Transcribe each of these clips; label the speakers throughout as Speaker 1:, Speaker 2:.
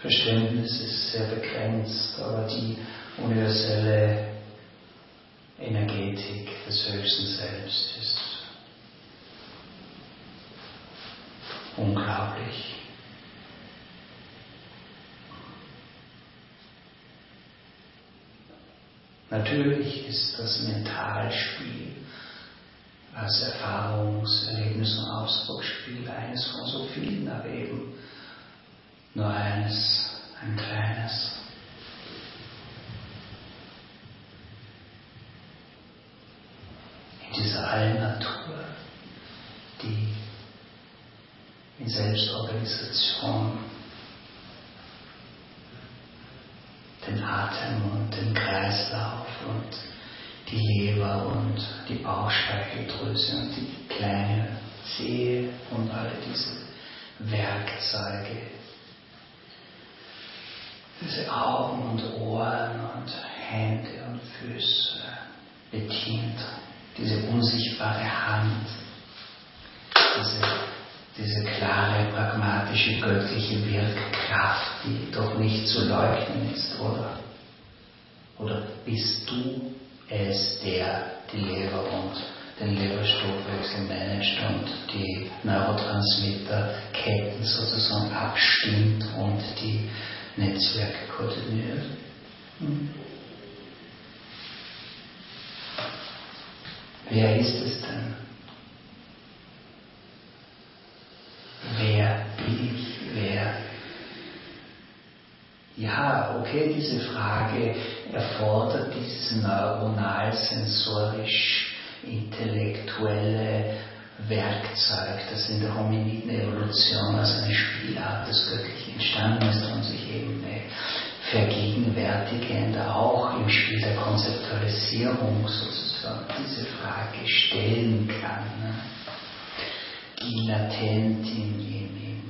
Speaker 1: Verständnis ist sehr begrenzt, aber die universelle Energetik des höchsten Selbst ist unglaublich. Natürlich ist das Mentalspiel als Erfahrungs-, Erlebnis- und Ausdrucksspiel eines von so vielen, aber eben nur eines, ein kleines. In dieser Allnatur, die in Selbstorganisation den Atem und den Kreislauf und die Leber und die Bauchspeicheldrüse und die kleine Zehe und alle diese Werkzeuge, diese Augen und Ohren und Hände und Füße bedient, diese unsichtbare Hand, diese klare, pragmatische, göttliche Wirkkraft, die doch nicht zu leugnen ist, oder? Oder bist du es, der die Leber und den Leberstoffwechsel managt und die Neurotransmitterketten sozusagen abstimmt und die Netzwerke koordiniert? Wer ist es denn? Wer bin ich? Wer? Ja, okay, diese Frage erfordert dieses neuronal-sensorisch-intellektuelle Werkzeug, das in der Hominiden-Evolution als eine Spielart des Göttlichen entstanden ist und sich eben vergegenwärtigend auch im Spiel der Konzeptualisierung sozusagen diese Frage stellen kann. Ne? Die latent im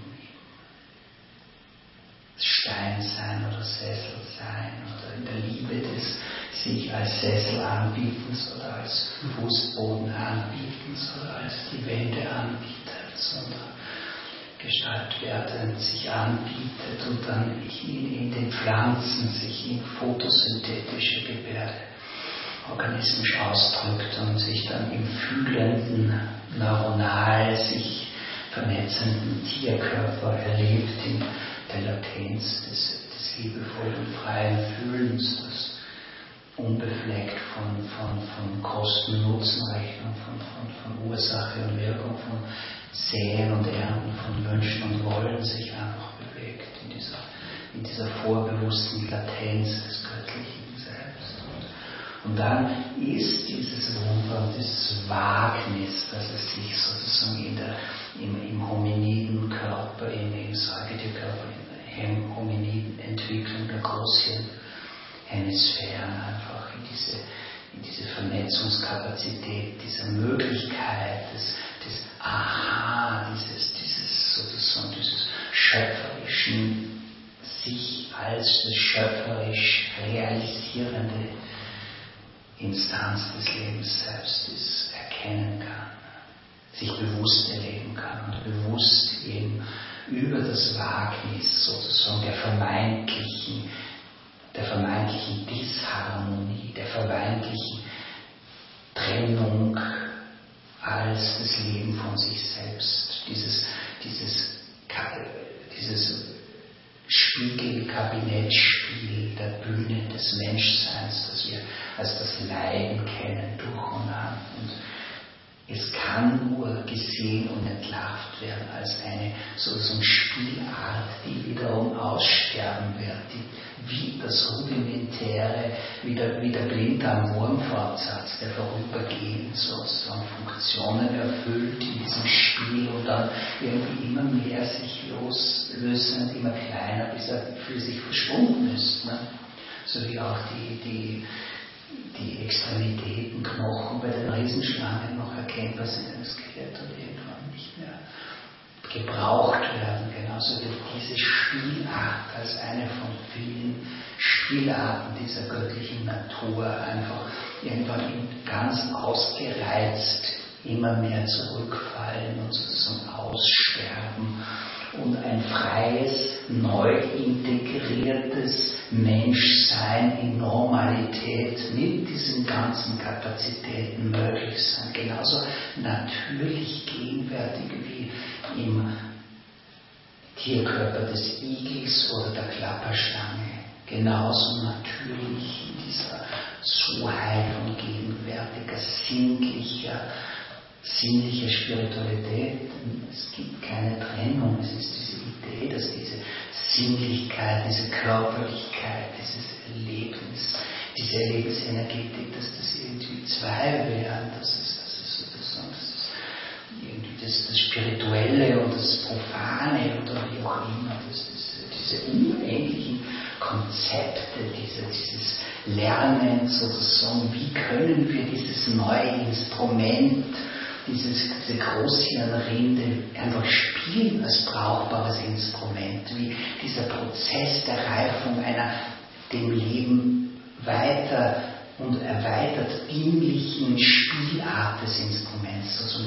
Speaker 1: Steinsein oder Sesselsein oder in der Liebe des sich als Sessel anbietens oder als Fußboden anbietens oder als die Wände anbietet, sondern Gestalt werdend sich anbietet und dann in den Pflanzen sich in photosynthetische Gebärde organismisch ausdrückt und sich dann im fühlenden, neuronal sich vernetzenden Tierkörper erlebt, in der Latenz des liebevollen, freien Fühlens, das unbefleckt von Kosten-Nutzen-Rechnung, von Ursache und Wirkung, von Säen und Ernten, von Wünschen und Wollen sich einfach bewegt, in dieser vorbewussten Latenz des göttlichen Selbst. Und dann ist dieses Wunder und dieses Wagnis, dass es sich sozusagen im Hominidenkörper, im Säugetierkörper, in Hominidenentwicklung der Großhirnhemisphären einfach in diese Vernetzungskapazität, dieser Möglichkeit des Aha, dieses schöpferischen, sich als das schöpferisch realisierende Instanz des Lebens selbst ist, erkennen kann, sich bewusst erleben kann und bewusst eben über das Wagnis sozusagen der vermeintlichen Disharmonie, der vermeintlichen Trennung als das Leben von sich selbst, dieses Spiegelkabinettspiel der Bühne des Menschseins, das wir als das Leiden kennen, durch und an. Und es kann nur gesehen und entlarvt werden als eine sozusagen Spielart, die wiederum aussterben wird, die wie das rudimentäre, wie der Blinddarm-Wurmfortsatz, der vorübergehend sozusagen Funktionen erfüllt in diesem Spiel und dann irgendwie immer mehr sich loslösend, immer kleiner, bis er für sich verschwunden ist. Ne? So wie auch die Extremitäten, Knochen bei den Riesenschlangen noch erkennbar sind im Skelett und irgendwann nicht mehr gebraucht werden. Genauso wird diese Spielart als eine von vielen Spielarten dieser göttlichen Natur einfach irgendwann ganz ausgereizt immer mehr zurückfallen und sozusagen aussterben und ein freies, neu integriertes Menschsein in Normalität mit diesen ganzen Kapazitäten möglich sein. Genauso natürlich gegenwärtig wie im Tierkörper des Igels oder der Klapperschlange. Genauso natürlich in dieser so heil und gegenwärtiger, sinnlicher Spiritualität. Es gibt keine Trennung. Es ist diese Idee, dass diese Sinnlichkeit, diese Körperlichkeit, dieses Erlebnis, diese Erlebnisenergetik, dass das irgendwie zwei wären, dass es sozusagen irgendwie das Spirituelle und das Profane oder wie auch immer, dass diese unendlichen Konzepte, dieses Lernen sozusagen, wie können wir dieses neue Instrument, diese Großhirnrinde einfach spielen als brauchbares Instrument, wie dieser Prozess der Reifung einer dem Leben weiter und erweitert dienlichen Spielart des Instruments, also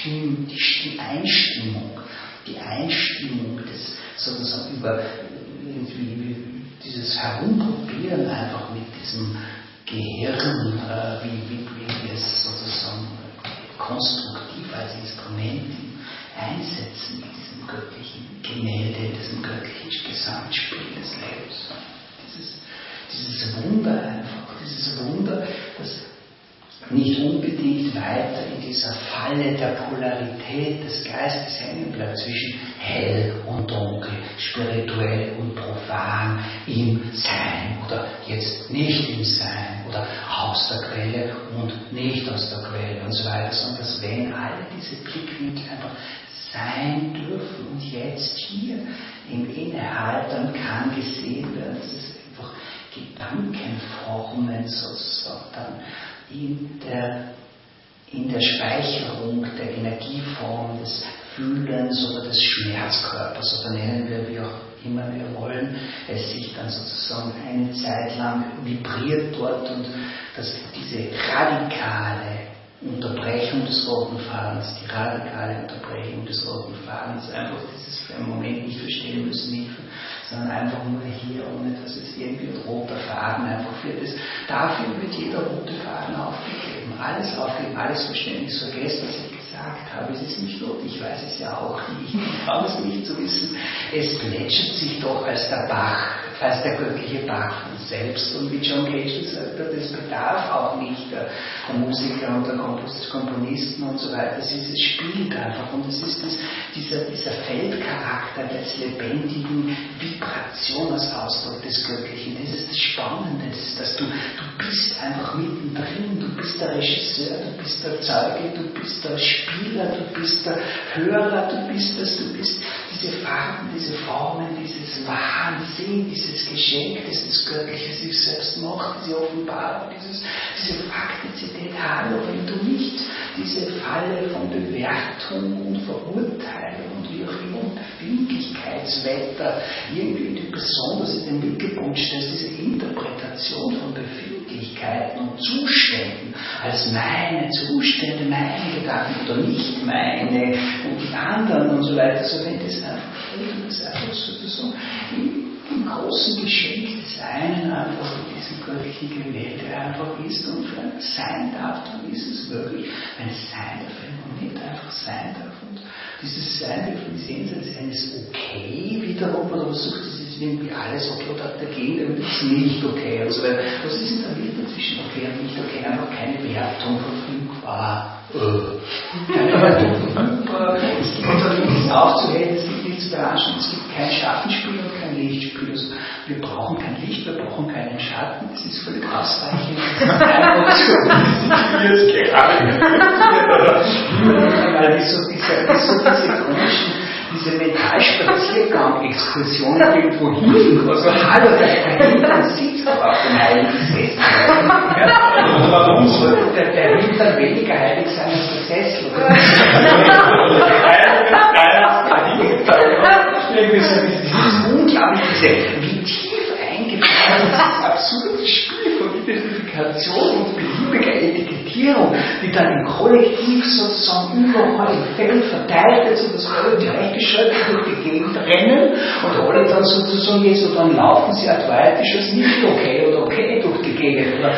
Speaker 1: die Einstimmung des sozusagen über irgendwie dieses Herumprobieren einfach mit diesem Gehirn, wie wir es sozusagen konstruktiv als Instrument einsetzen mit diesem göttlichen Gemälde, diesem göttlichen Gesamtspiel des Lebens. Dieses Wunder einfach, dieses Wunder, das nicht unbedingt weiter in dieser Falle der Polarität des Geistes hängen bleibt zwischen hell und dunkel, spirituell und profan, im Sein oder jetzt nicht im Sein oder aus der Quelle und nicht aus der Quelle und so weiter, sondern dass wenn alle diese Blickwinkel einfach sein dürfen und jetzt hier im Innehalten kann gesehen werden, dass es einfach Gedankenformen sozusagen dann in der Speicherung der Energieform des Fühlens oder des Schmerzkörpers, oder nennen wir wie auch immer wir wollen, es sich dann sozusagen eine Zeit lang vibriert dort und dass diese radikale Unterbrechung des roten Fadens, einfach dieses für einen Moment nicht verstehen müssen, sondern einfach nur hier, ohne dass es irgendwie ein roter Faden einfach wird. Dafür wird jeder rote Faden aufgegeben. Alles aufgeben, alles Verständnis vergessen, was ich gesagt habe. Es ist nicht not, ich weiß es ja auch nicht. Ich kann es nicht zu wissen. Es plätschert sich doch als der Bach, als der göttliche Bach von selbst. Und wie John Cage sagt, das bedarf auch nicht der Musiker und der Komponisten und so weiter. Es spielt einfach. Und es ist dieser Feldcharakter des lebendigen Vibration als Ausdruck des Göttlichen. Das ist das Spannende, dass du bist einfach mittendrin, du bist der Regisseur, du bist der Zeuge, du bist der Spieler, du bist der Hörer, du bist diese Farben, diese Formen, dieses Wahnsinn, dieses Geschenk, das das Göttliche sich selbst macht, diese Offenbarung, diese Faktizität haben, wenn du nicht diese Falle von Bewertung und Verurteilung und wie auch immer und Befindlichkeitswetter irgendwie in die besonders in den Mittelpunkt stellst, diese Interpretation von Befindlichkeiten und Zuständen als meine Zustände, meine Gedanken oder nicht meine und die anderen und so weiter, so wenn das einfach fällt und das einfach sozusagen im großen Geschenk des einen einfach in diesem göttlichen Gemälde einfach ist und wenn es sein darf, dann ist es wirklich, wenn es sein darf, wenn man nicht einfach sein darf und dieses Sein dürfen sehen Sie eines Okay wiederum oder was sucht es ist irgendwie alles okay oder dagegen damit ist nicht okay und so weiter. Was ist denn da wieder zwischen okay und nicht okay? Einfach keine Wertung verfügbar. Keine Wertung verfügbar. Es gibt nichts aufzuhellen, es gibt nichts zu beherrschen, es gibt kein Schattenspiel und kein Lichtspiel. Also wir brauchen kein Licht, wir brauchen keinen Schatten, das ist völlig ausreichend. Das ist einfach so. Diese Mentalspaziergang-Exkursion irgendwo hin, also hallo, dahinter sitzt doch auf dem heiligen Sessel. Warum sollte der Hintern weniger heilig sein als der Sessel? Irgendwie so dieses unglaubliche, wie tief eingefallen, das absurde Spiel von Identifikation und beliebiger Etikettierung, die dann im Kollektiv sozusagen überall im Feld verteilt ist und das alle gleichgeschaltet durch die Gegend rennen und alle dann sozusagen jetzt und dann laufen sie advaitisch als nicht okay oder okay durch die Gegend. Oder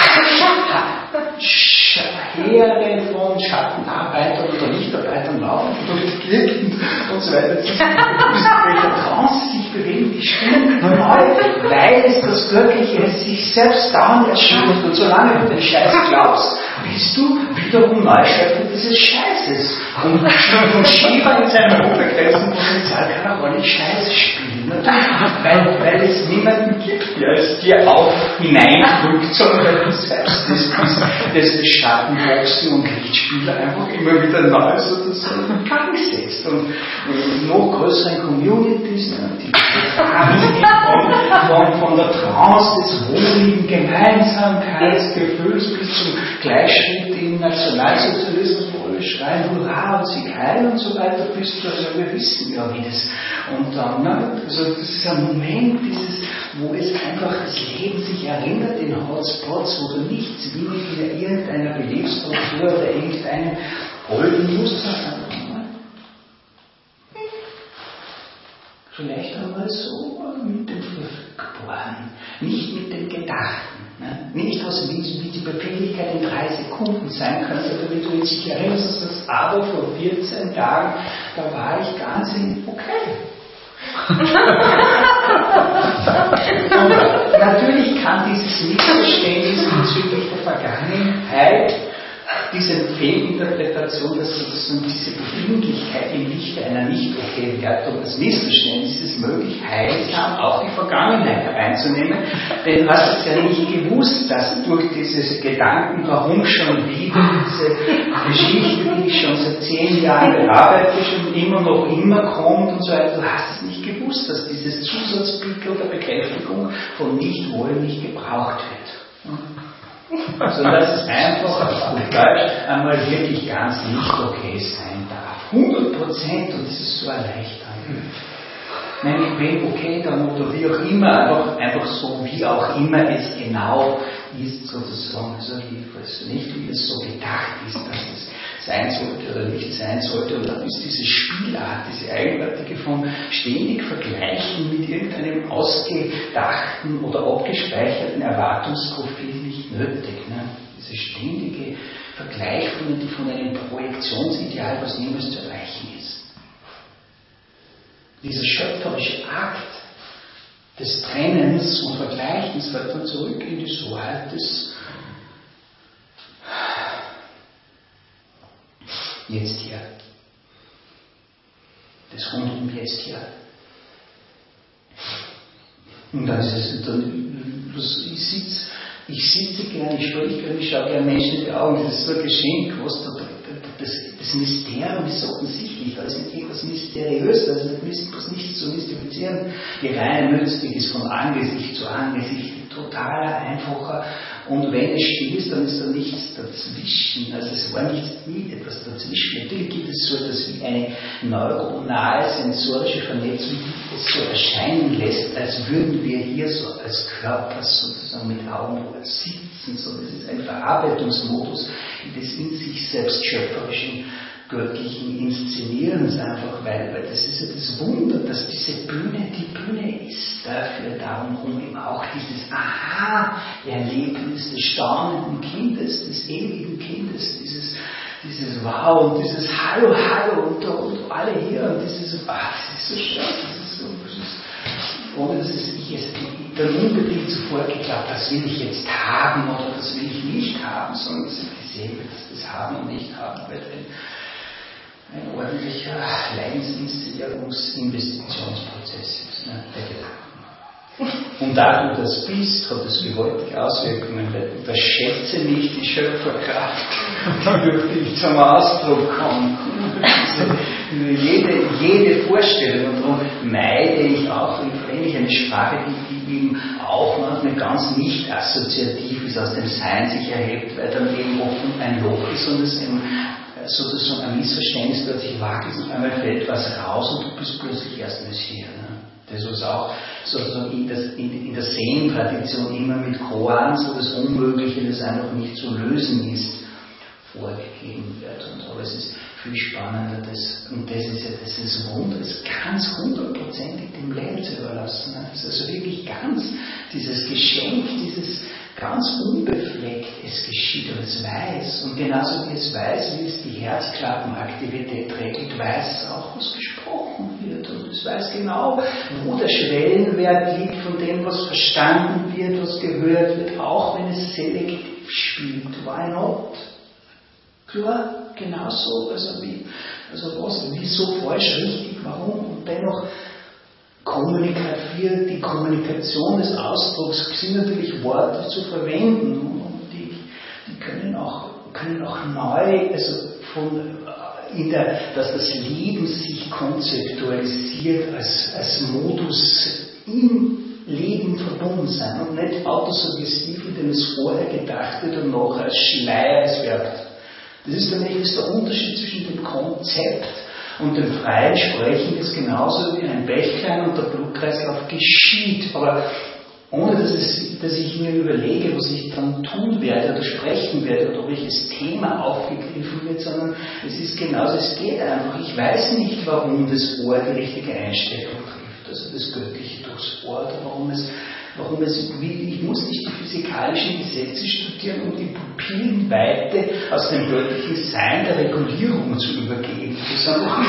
Speaker 1: Heere von Schattenarbeitern oder Nichtarbeitern laufen durch die Gegend und so weiter. Das ist welcher Trance sich bewegen, die stimmen neu, weil es das Göttliche sich selbst dauernd erschafft. Und solange du den Scheiß glaubst, bist du wiederum Neuschöpfer dieses Scheißes. Und Shiva in seinem hochbegrenzten Potenzial kann auch alle Scheiße spielen. Weil es niemanden gibt, der es dir auch hineindrückt, sondern weil du selbst das Schattenboxen und Lichtspieler einfach immer wieder neu sozusagen in Gang setzt. Und noch größeren Communities, die von der Trance des wohligen Gemeinsamkeitsgefühls bis zum Gleichschritt im Nationalsozialismus, wo alle schreien, hurra und Sieg heil und so weiter, bis zu, also wir wissen ja, wie das. Und dann, also das ist ein Moment, wo es einfach das Leben sich erinnert in Hotspots, wo du nichts wenig in irgendeiner Beliefsstruktur oder irgendeinem golden Muster hast. Vielleicht einmal so mit dem Verfügbaren, nicht mit dem Gedachten. Ne? Nicht wie die Befindlichkeit in 3 Sekunden sein könnte, damit du dich erinnerst, dass das aber vor 14 Tagen, da war ich ganz okay. Und natürlich kann dieses Missverständnis bezüglich der Vergangenheit, diese Fehlinterpretation, dass sozusagen diese Befindlichkeit im Lichte einer Nicht-Okay-Wertung, das Missverständnis ist möglich, heilsam auch die Vergangenheit hereinzunehmen, denn du hast es ja nicht gewusst, dass durch diese Gedanken, warum schon wieder diese Geschichte, die ich schon seit 10 Jahren bearbeite, schon immer kommt und so weiter, du hast es nicht gewusst, dass dieses Zusatzbild oder Bekräftigung von Nicht-Wollen nicht gebraucht wird. Also dass es einfach auf gut Deutsch einmal wirklich ganz nicht okay sein darf. 100% und das ist so erleichternd. Wenn ich bin okay dann oder wie auch immer, einfach so wie auch immer es genau ist sozusagen, also nicht wie es so gedacht ist, dass es sein sollte oder nicht sein sollte. Und dann ist diese Spielart, diese eigenartige von ständig Vergleichen mit irgendeinem ausgedachten oder abgespeicherten Erwartungsprofil nicht nötig. Ne? Diese ständige Vergleichung von einem Projektionsideal, was niemals zu erreichen ist. Dieser schöpferische Akt des Trennens und Vergleichens wird dann zurück in die Soheit des Jetzt hier. Das Rund um Jetzt hier. Und dann ist es, ich sitze gerne, ich spreche gerne, ich schaue gerne Menschen in die Augen, das ist so ein Geschenk, was da, das Mysterium ist so offensichtlich, da ist nicht irgendwas Mysteriöses, da ist nichts zu mystifizieren. Die reine Mystik ist von Angesicht zu Angesicht totaler, einfacher. Und wenn es still ist, dann ist da nichts dazwischen. Also es war nie etwas dazwischen. Natürlich gibt es so etwas wie eine neuronale, sensorische Vernetzung, die es so erscheinen lässt, als würden wir hier so als Körper sozusagen mit Augen sitzen. So, das ist ein Verarbeitungsmodus des in sich selbst schöpferischen, göttlichen Inszenierens einfach, weil das ist ja das Wunder, dass diese Bühne, die Bühne ist dafür darum, um eben auch dieses Aha-Erlebnis des staunenden Kindes, des ewigen Kindes, dieses Wow und dieses Hallo, Hallo und alle hier und das ist so schön, ohne dass ich es dann unbedingt zuvor geglaubt, das will ich jetzt haben oder das will ich nicht haben, sondern dass ich gesehen wird, dass das haben und nicht haben wird. Ein ordentlicher Leidensinszenierungs-Investitionsprozess ist, ne, der Gedanken. Und da du das bist, hat es gewaltige Auswirkungen, weil unterschätze nicht die Schöpferkraft, die durch dich zum Ausdruck kommt. Jede Vorstellung, und darum meide ich auch eigentlich eine Sprache, die eben auch manchmal ganz nicht assoziativ ist, aus dem Sein sich erhebt, weil dann eben oft ein Loch ist und es eben sozusagen ein Missverständnis plötzlich wagt ist, auf einmal fällt was raus und du bist plötzlich erst Messias. Ne? das was auch sozusagen in der Zen-Tradition immer mit Koans, wo das Unmögliche, das einfach nicht zu lösen ist, vorgegeben wird. Aber es ist viel spannender, und das ist ja das Wunder, es ganz 100%ig dem Leben zu überlassen. Das ist also wirklich ganz dieses Geschenk, dieses ganz unbefleckt, es geschieht und es weiß. Und genauso wie es weiß, wie es die Herzklappenaktivität regelt, weiß es auch, was gesprochen wird. Und es weiß genau, wo der Schwellenwert liegt von dem, was verstanden wird, was gehört wird, auch wenn es selektiv spielt. Why not? Klar, genauso, wieso falsch, richtig, warum? Und dennoch die Kommunikation des Ausdrucks sind natürlich Worte zu verwenden und die können auch neu, dass das Leben sich konzeptualisiert als Modus im Leben verbunden sein und nicht autosuggestiv, indem es vorher gedacht wird und nachher als Schleier es wirkt. Das ist der Unterschied zwischen dem Konzept und dem freien Sprechen, ist genauso wie ein Bächlein und der Blutkreislauf geschieht. Aber ohne dass ich mir überlege, was ich dann tun werde oder sprechen werde oder welches Thema aufgegriffen wird, sondern es ist genauso, es geht einfach. Ich weiß nicht, warum das Ohr die richtige Einstellung trifft, also das Göttliche durchs Ohr, oder warum es ich muss nicht die physikalischen Gesetze studieren, um die Pupillenweite aus dem göttlichen Sein der Regulierung zu übergeben. Das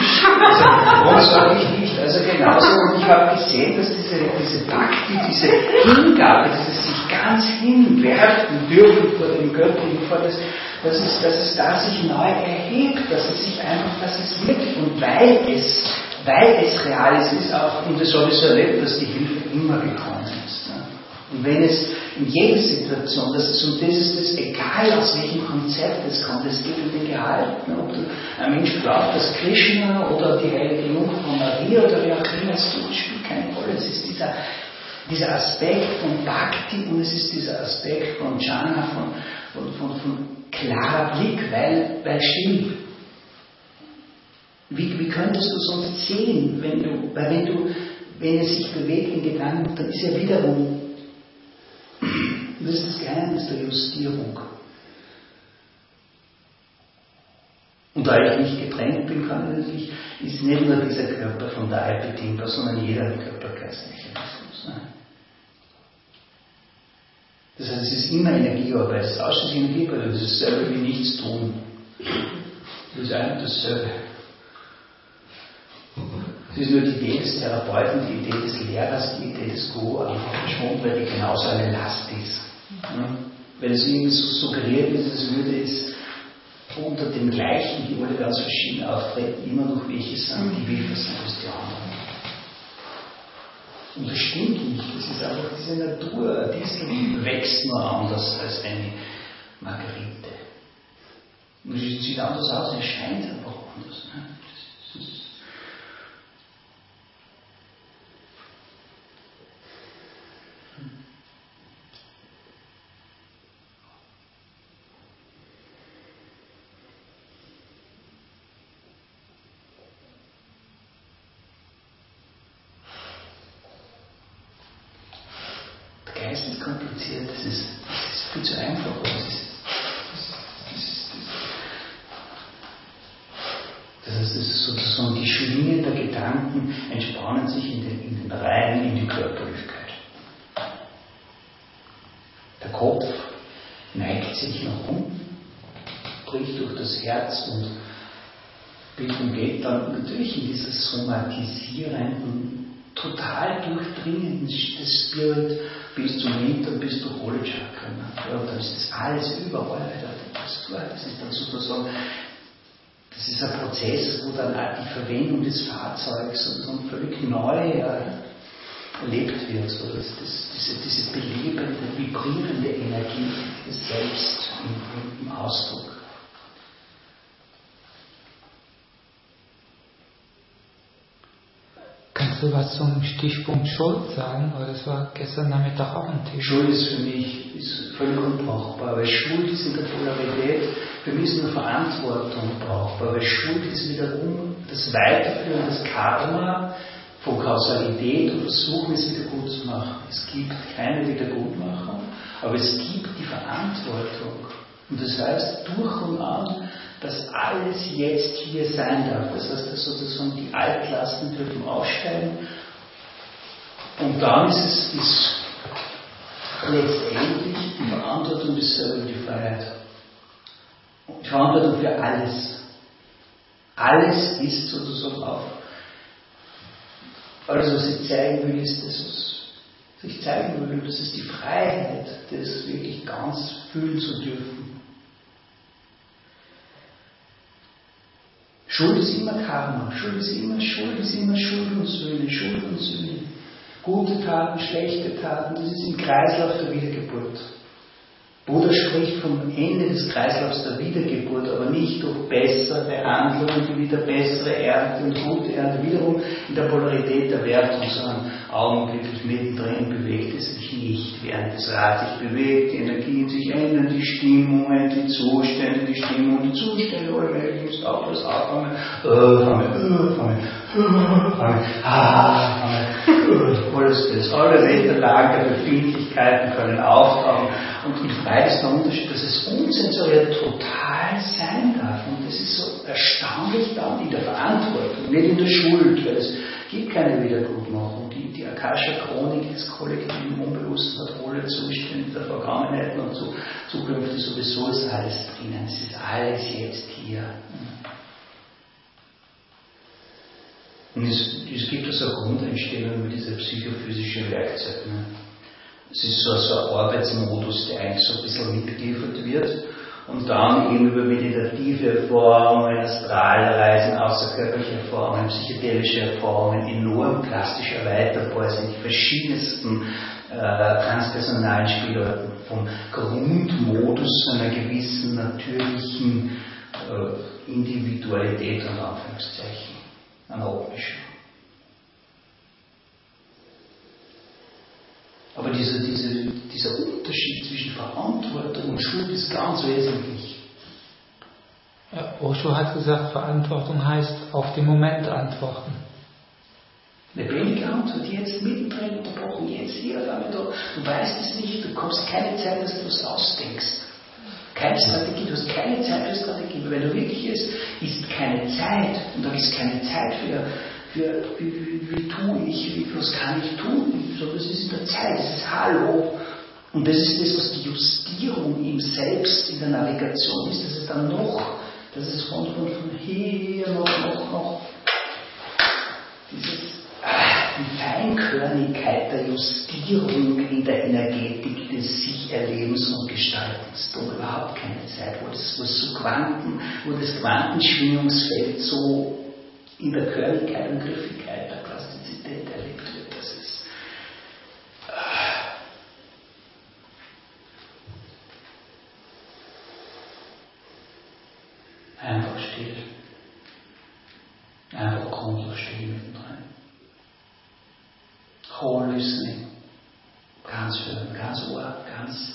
Speaker 1: sage ich nicht. Also genauso, und ich habe gesehen, dass diese Bhakti, diese Hingabe, dieses sich ganz hinwerfen dürfen vor dem Göttlichen, dass es da sich neu erhebt, dass es wirklich, und weil es real ist auch, und das habe ich so erlebt, dass die Hilfe immer gekommen ist. Und wenn es in jeder Situation, das ist egal aus welchem Konzept es kommt, es geht um den Gehalt. Ob ein Mensch glaubt, dass Krishna oder die heilige Jungfrau Maria oder wer auch immer es tut, spielt keine Rolle. Es ist dieser Aspekt von Bhakti und es ist dieser Aspekt von Jhana, von klarer Blick, weil still. Wie könntest du sonst sehen, wenn es sich bewegt in Gedanken, dann ist ja wiederum, das ist das Geheimnis der Justierung. Und da ich nicht getrennt bin, ist nicht nur dieser Körper von der Alpetimper, sondern jeder Körper-Geist-Mechanismus. Das heißt, es ist immer Energiearbeit, es ist ausschließlich Energiearbeit, das ist dasselbe wie nichts tun. Das ist eigentlich dasselbe. Es ist nur die Idee des Therapeuten, die Idee des Lehrers, die Idee des Guru einfach verschwunden, weil die genauso eine Last ist. Weil es irgendwie so suggeriert ist, als würde es unter den gleichen, die alle ganz verschieden auftreten, immer noch welche sind, die wilder sind als die anderen. Und das stimmt nicht, das ist einfach diese Natur. Ein Distel wächst nur anders als eine Margarite. Und es sieht anders aus, es scheint einfach anders. Das ist kompliziert, das ist viel zu einfach. Das heißt, das ist sozusagen die Schwingen der Gedanken entspannen sich in den Reihen in die Körperlichkeit. Der Kopf neigt sich nach unten, bricht durch das Herz und geht dann natürlich in dieses somatisierenden, total durchdringenden des Spirit bis zum Hintern, bis durch alle Chakren. Ja, und dann ist das alles überall weiter. Das ist dann sozusagen, das ist ein Prozess, wo dann auch die Verwendung des Fahrzeugs sozusagen völlig neu erlebt wird. So, diese belebende, vibrierende Energie des Selbst im Ausdruck.
Speaker 2: Kannst du was zum Stichpunkt Schuld sagen? Weil das war gestern Nachmittag auch ein Thema.
Speaker 1: Schuld ist für mich völlig unbrauchbar, weil Schuld ist in der Polarität, für mich ist nur Verantwortung brauchbar, weil Schuld ist wiederum das Weiterführen des Karma von Kausalität und versuchen es wieder gut zu machen. Es gibt keine Wiedergutmachung, aber es gibt die Verantwortung. Und das heißt durch und an, dass alles jetzt hier sein darf. Das heißt, dass sozusagen die Altlasten dürfen aufsteigen. Und dann ist es letztendlich die Verantwortung des Selber, die Freiheit. Und die Verantwortung für alles. Alles ist sozusagen auf. Alles, was ich zeigen will, ist das, was ich zeigen will. Und das ist die Freiheit, das wirklich ganz fühlen zu dürfen. Schuld ist immer Karma. Schuld ist immer Schuld und Sühne. Schuld und Sühne. Gute Taten, schlechte Taten, das ist im Kreislauf der Wiedergeburt. Buddha spricht vom Ende des Kreislaufs der Wiedergeburt, aber nicht durch bessere Handlungen, die wieder bessere Ernte und gute Ernte, wiederum in der Polarität der Wertung, sondern augenblicklich mittendrin bewegt es sich nicht, während das Rad sich bewegt, die Energien sich ändern, die Stimmungen, die Zustände, allmählich ist auch das Atmen, alles das, alle Wetterlagen der Befindlichkeiten können auftauchen. Und im Freiheit ist der Unterschied, dass es unsensoriert total sein darf. Und das ist so erstaunlich dann in der Verantwortung, nicht in der Schuld, weil es gibt keine Wiedergutmachung. Die Akasha-Chronik des kollektiven Unbewussten hat alle Zustände der Vergangenheit und Zukunft, sowieso ist alles drinnen. Es ist alles jetzt hier. Und es gibt also eine Grundeinstellung über diese psychophysische Werkzeuge. Es ist so ein Arbeitsmodus, der eigentlich so ein bisschen mitgeliefert wird und dann eben über meditative Erfahrungen, Astralreisen, außerkörperliche Erfahrungen, psychedelische Erfahrungen enorm plastisch erweiterbar sind, die verschiedensten transpersonalen Spielarten vom Grundmodus einer gewissen natürlichen Individualität und Anführungszeichen, einer optischen. Aber dieser Unterschied zwischen Verantwortung und Schuld ist ganz wesentlich.
Speaker 2: Ja, Osho hat gesagt, Verantwortung heißt auf den Moment antworten.
Speaker 1: Lebendige Antwort, jetzt mittendrin unterbrochen, jetzt hier auf einmal da. Du weißt es nicht, du kommst keine Zeit, dass du was ausdenkst. Keine Strategie, du hast keine Zeit für Strategie. Weil wenn du wirklich ist keine Zeit. Und da ist keine Zeit für wie tue ich, was kann ich tun? So, das ist in der Zeit, das ist Hallo. Und das ist das, was die Justierung im Selbst, in der Navigation ist, dass es dann noch, dass es von hier noch, die Feinkörnigkeit der Justierung in der Energetik des Sich-Erlebens und Gestaltens. Da überhaupt keine Zeit, wo das Quantenschwingungsfeld so in der Körnigkeit und Griffigkeit der Plastizität erlebt wird. Das ist einfach still. Einfach grundlos still mittendrin. Whole listening. Ganz hören, ganz Ohr, ganz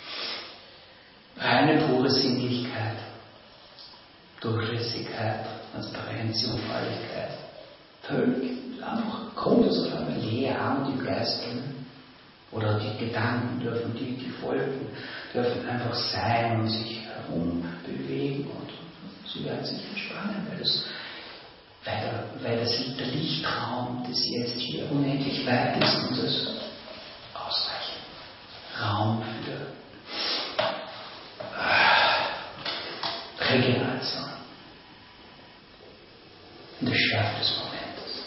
Speaker 1: reine pure Sinnlichkeit. Durchlässigkeit, Transparenz, Unfalligkeit. Völlig einfach grundlos auf einmal leer und im Geist drin. Oder die Gedanken dürfen, die Folgen dürfen einfach sein und sich herumbewegen und sie werden sich entspannen, weil der Lichtraum des Jetzt hier unendlich weit ist und es ausreichend Raum für Regeneration. In der Schärfe des Momentes.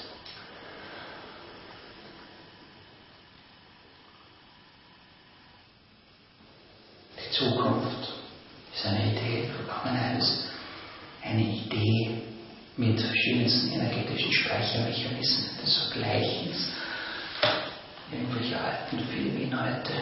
Speaker 1: Die Zukunft ist eine Idee, Vergangenheit ist eine Idee mit verschiedensten energetischen Speichermechanismen des Vergleichens irgendwelcher alten Filminhalte.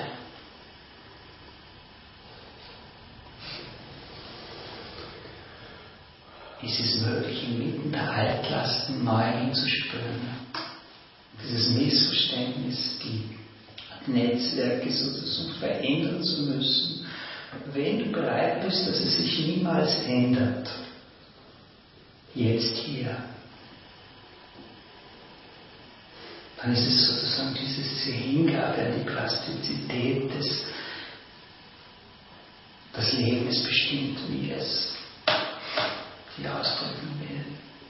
Speaker 1: Ist es möglich, inmitten der Altlasten neu hinzuspüren? Dieses Missverständnis, die Netzwerke sozusagen verändern zu müssen, wenn du bereit bist, dass es sich niemals ändert. Jetzt hier. dann ist es sozusagen diese Hingabe an die Plastizität das Leben ist bestimmt, wie es sich ausdrücken will.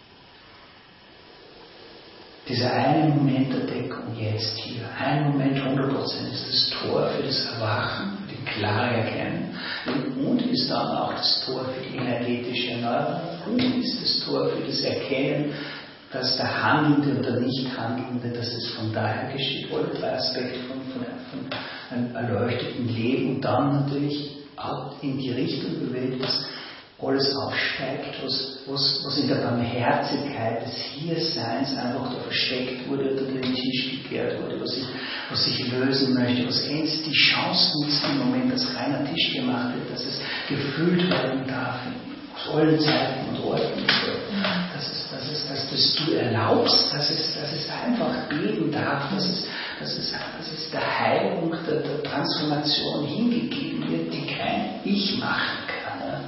Speaker 1: Dieser eine Moment der Deckung jetzt hier, ein Moment 100% ist das Tor für das Erwachen, für die klare Erkennen und ist dann auch das Tor für die energetische Erneuerung und ist das Tor für das Erkennen, dass der Handelnde oder Nicht-Handelnde, dass es von daher geschieht, alle drei Aspekte von einem erleuchteten Leben und dann natürlich auch in die Richtung bewegt, dass alles aufsteigt, was in der Barmherzigkeit des Hierseins einfach da versteckt wurde, unter den Tisch gekehrt wurde, was ich lösen möchte, was endlich die Chance nutzt im Moment, dass reiner Tisch gemacht wird, dass es gefüllt werden darf aus allen Zeiten und Orten, dass du erlaubst, dass es einfach beten darf, dass es der Heilung, der Transformation hingegeben wird, die kein Ich machen kann. Ja?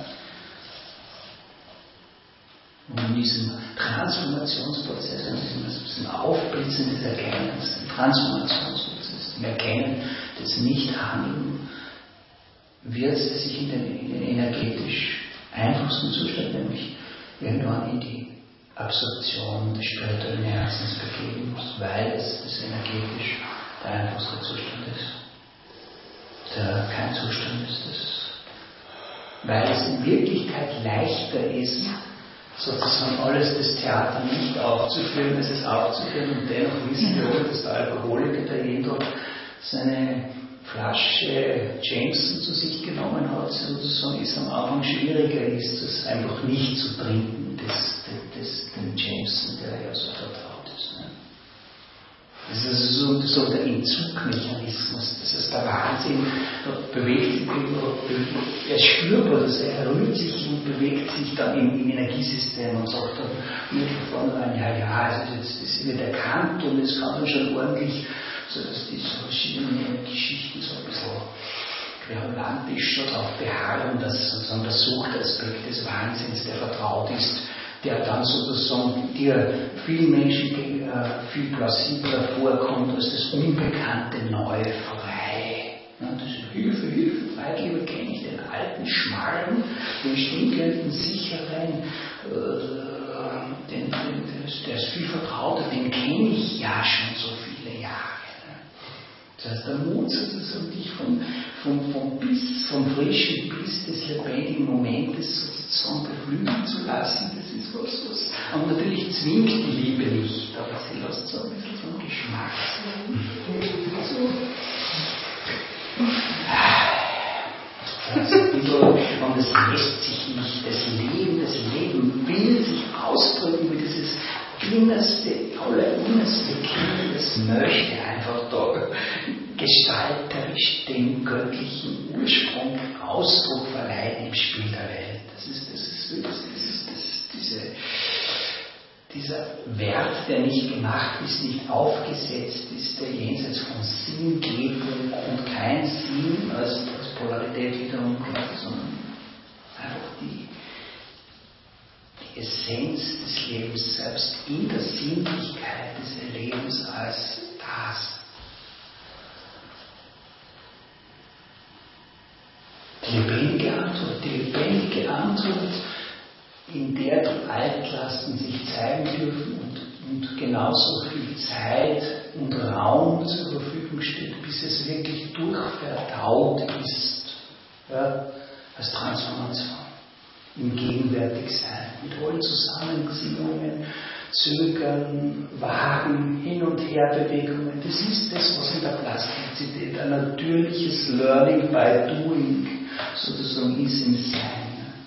Speaker 1: Und in diesem Transformationsprozess, in diesem Aufblitzen des Erkennens, im Transformationsprozess, im Erkennen des Nichthandeln, wird es sich in den energetisch einfachsten Zustand, nämlich irgendwann in die Absorption des spirituellen Herzens begeben muss, weil es das energetisch der einfachste Zustand ist, der kein Zustand ist, weil es in Wirklichkeit leichter ist, sozusagen alles das Theater nicht aufzuführen, als es aufzuführen, und dennoch wissen wir alle, dass der Alkoholiker, der jeden Tag seine Flasche Jameson zu sich genommen hat, sozusagen ist am Anfang schwieriger ist, es einfach nicht zu trinken, den Jameson, der ja so vertraut ist. Ne? Das ist so der Entzugmechanismus, das ist der Wahnsinn, da bewegt sich, er ist spürbar, dass er rührt sich und bewegt sich dann im Energiesystem und sagt dann mit von vornherein, also das wird erkannt und es kann dann schon ordentlich, so dass die so verschiedenen Geschichten so ein bisschen querulantisch so darauf beharren, dass sozusagen der Suchtaspekt des Wahnsinns, der vertraut ist, der dann sozusagen dir vielen Menschen viel plausibler vorkommt als das unbekannte Neue, frei. Ja, das ist Hilfe, Freigeber kenne ich den alten, schmalen, den stinkenden, sicheren, der ist viel vertrauter, den kenne ich ja schon so viele Jahre. Das heißt, der Mut sozusagen, dich vom frischen Biss des lebendigen Momentes sozusagen beflügeln zu lassen, das ist was. Und natürlich zwingt die Liebe nicht, aber sie lässt so ein bisschen so einen Geschmack. Und es lässt sich nicht, das Leben will sich ausdrücken wie dieses allerinnerste Kind, das möchte einfach da gestalterisch dem göttlichen Ursprung Ausdruck verleihen im Spiel der Welt. Dieser Wert, der nicht gemacht ist, nicht aufgesetzt ist, der jenseits von Sinngebung und kein Sinn als Polarität wiederum gleich, sondern einfach die Essenz des Lebens selbst in der Sinnlichkeit des Erlebens als das. Die lebendige Antwort, in der die Altlasten sich zeigen dürfen und genauso viel Zeit und Raum zur Verfügung steht, bis es wirklich durchverdaut ist, ja, als Transformation, im Gegenwärtigsein, mit allen Zusammenziehungen, Zögern, Wagen, Hin- und Herbewegungen. Das ist das, was in der Plastizität ein natürliches Learning by Doing sozusagen ist im Sein.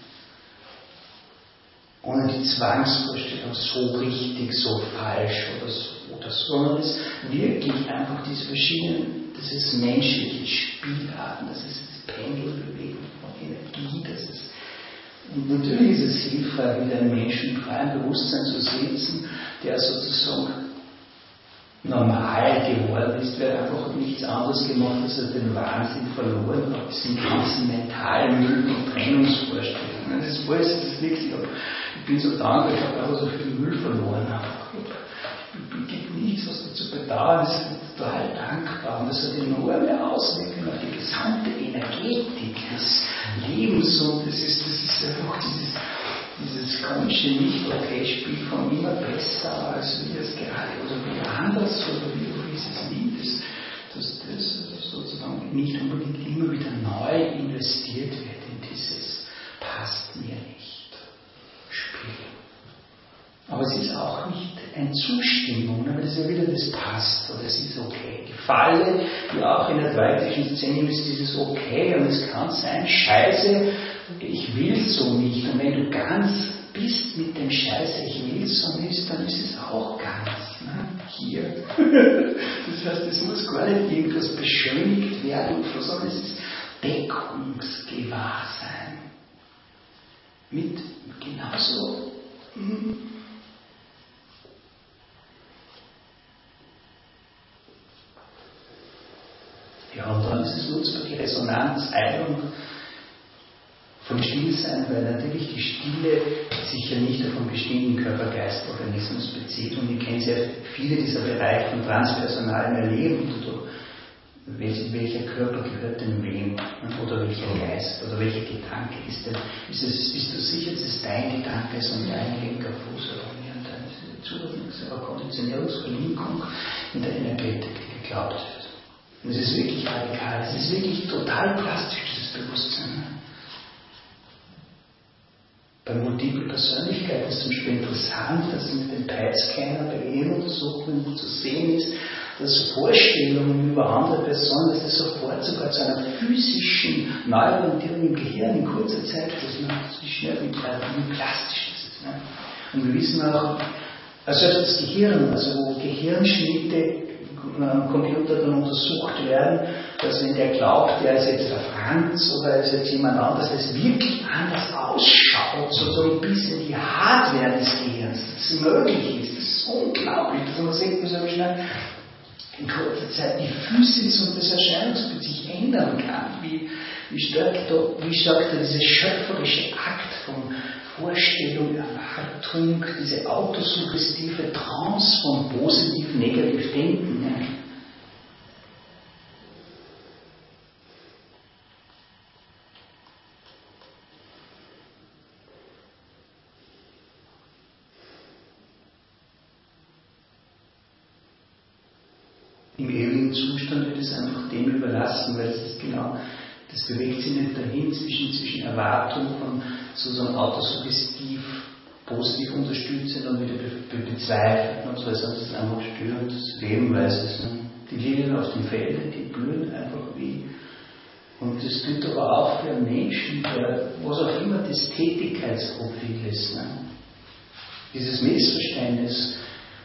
Speaker 1: Ohne die Zwangsvorstellung, so richtig, so falsch oder so, sondern es wirklich einfach diese verschiedenen, das ist menschliche Spielarten, das ist das Pendelbewegen von Energie, das ist. Und natürlich ist es hilfreich, mit einem Menschen im freien Bewusstsein zu sitzen, der sozusagen normal geworden ist, weil er einfach nichts anderes gemacht hat, als er den Wahnsinn verloren hat, diesen ganzen mentalen Müll und Trennungsvorstellungen. Das ist alles, das ist nichts. Ich bin so dankbar, ich habe einfach so viel Müll verloren. Es gibt nichts, was dazu bedauern, das ist total dankbar und das hat enorme Auswirkungen auf die gesamte Energetik des Lebens und das ist einfach dieses komische Nicht-Okay-Spiel von immer besser als wie es gerade oder wie anders oder wie es nie ist, dass das sozusagen nicht unbedingt immer wieder neu investiert wird in dieses passt mir nicht Spiel. Aber es ist auch nicht eine Zustimmung, aber das ist ja wieder das passt oder es ist okay. Die Falle, die auch in der advaitischen Szene ist, dieses okay und es kann sein, Scheiße, ich will so nicht. Und wenn du ganz bist mit dem Scheiße, ich will so nicht, dann ist es auch ganz. Ne? Hier. Das heißt, es muss gar nicht irgendwas beschönigt werden, sondern es ist Deckungsgewahrsein. Mit genauso. Ja, und dann ist es nutzbar, die Resonanzheilung von Stillsein, weil natürlich die Stille sich ja nicht auf einen bestimmten Körper-Geist-Organismus bezieht. Und ich kenne sehr viele dieser Bereiche von transpersonalem Erleben, welcher Körper gehört denn wem oder welcher Geist oder welcher Gedanke ist denn. Bist du sicher, dass es dein Gedanke ist und dein linker Fuß oder mir und deine Zuordnungs- oder Konditionierungsverlinkung in der Energetik, die geglaubt wird. Und es ist wirklich radikal, es ist wirklich total plastisch, dieses Bewusstsein. Bei Multiple Persönlichkeit ist zum Beispiel interessant, dass mit dem PET-Scanner bei Gehirnuntersuchungen zu sehen ist, dass Vorstellungen über andere Personen, dass das sofort sogar zu einer physischen Neuorientierung im Gehirn in kurzer Zeit führt. Das ist schnell wie plastisch das ist. Ne? Und wir wissen auch, also das Gehirn, also wo Gehirnschnitte am Computer dann untersucht werden, dass wenn der glaubt, der ist jetzt der Franz oder ist jetzt jemand anderes, das wirklich anders ausschaut, so ein bisschen die Hardware des Gehirns, dass es möglich ist. Das ist unglaublich, dass man sieht, wie so schnell in kurzer Zeit die Physis und das Erscheinungsbild sich ändern kann, wie stark da dieser schöpferische Akt von Vorstellung, Erwartung, diese autosuggestive Trance von positiv, negativ Denken. Ja. Im ewigen Zustand wird es einfach dem überlassen, weil es ist genau, das bewegt sich nicht dahin zwischen Erwartung von sozusagen autosuggestiv, positiv unterstützend und wieder bezweifelt und so, also das ist einfach störendes Leben, weil es ist, die Lilien auf dem Felde, die blühen einfach wie. Und das tut aber auch für einen Menschen, der, was auch immer das Tätigkeitsprofil ist, ne? Dieses Missverständnis,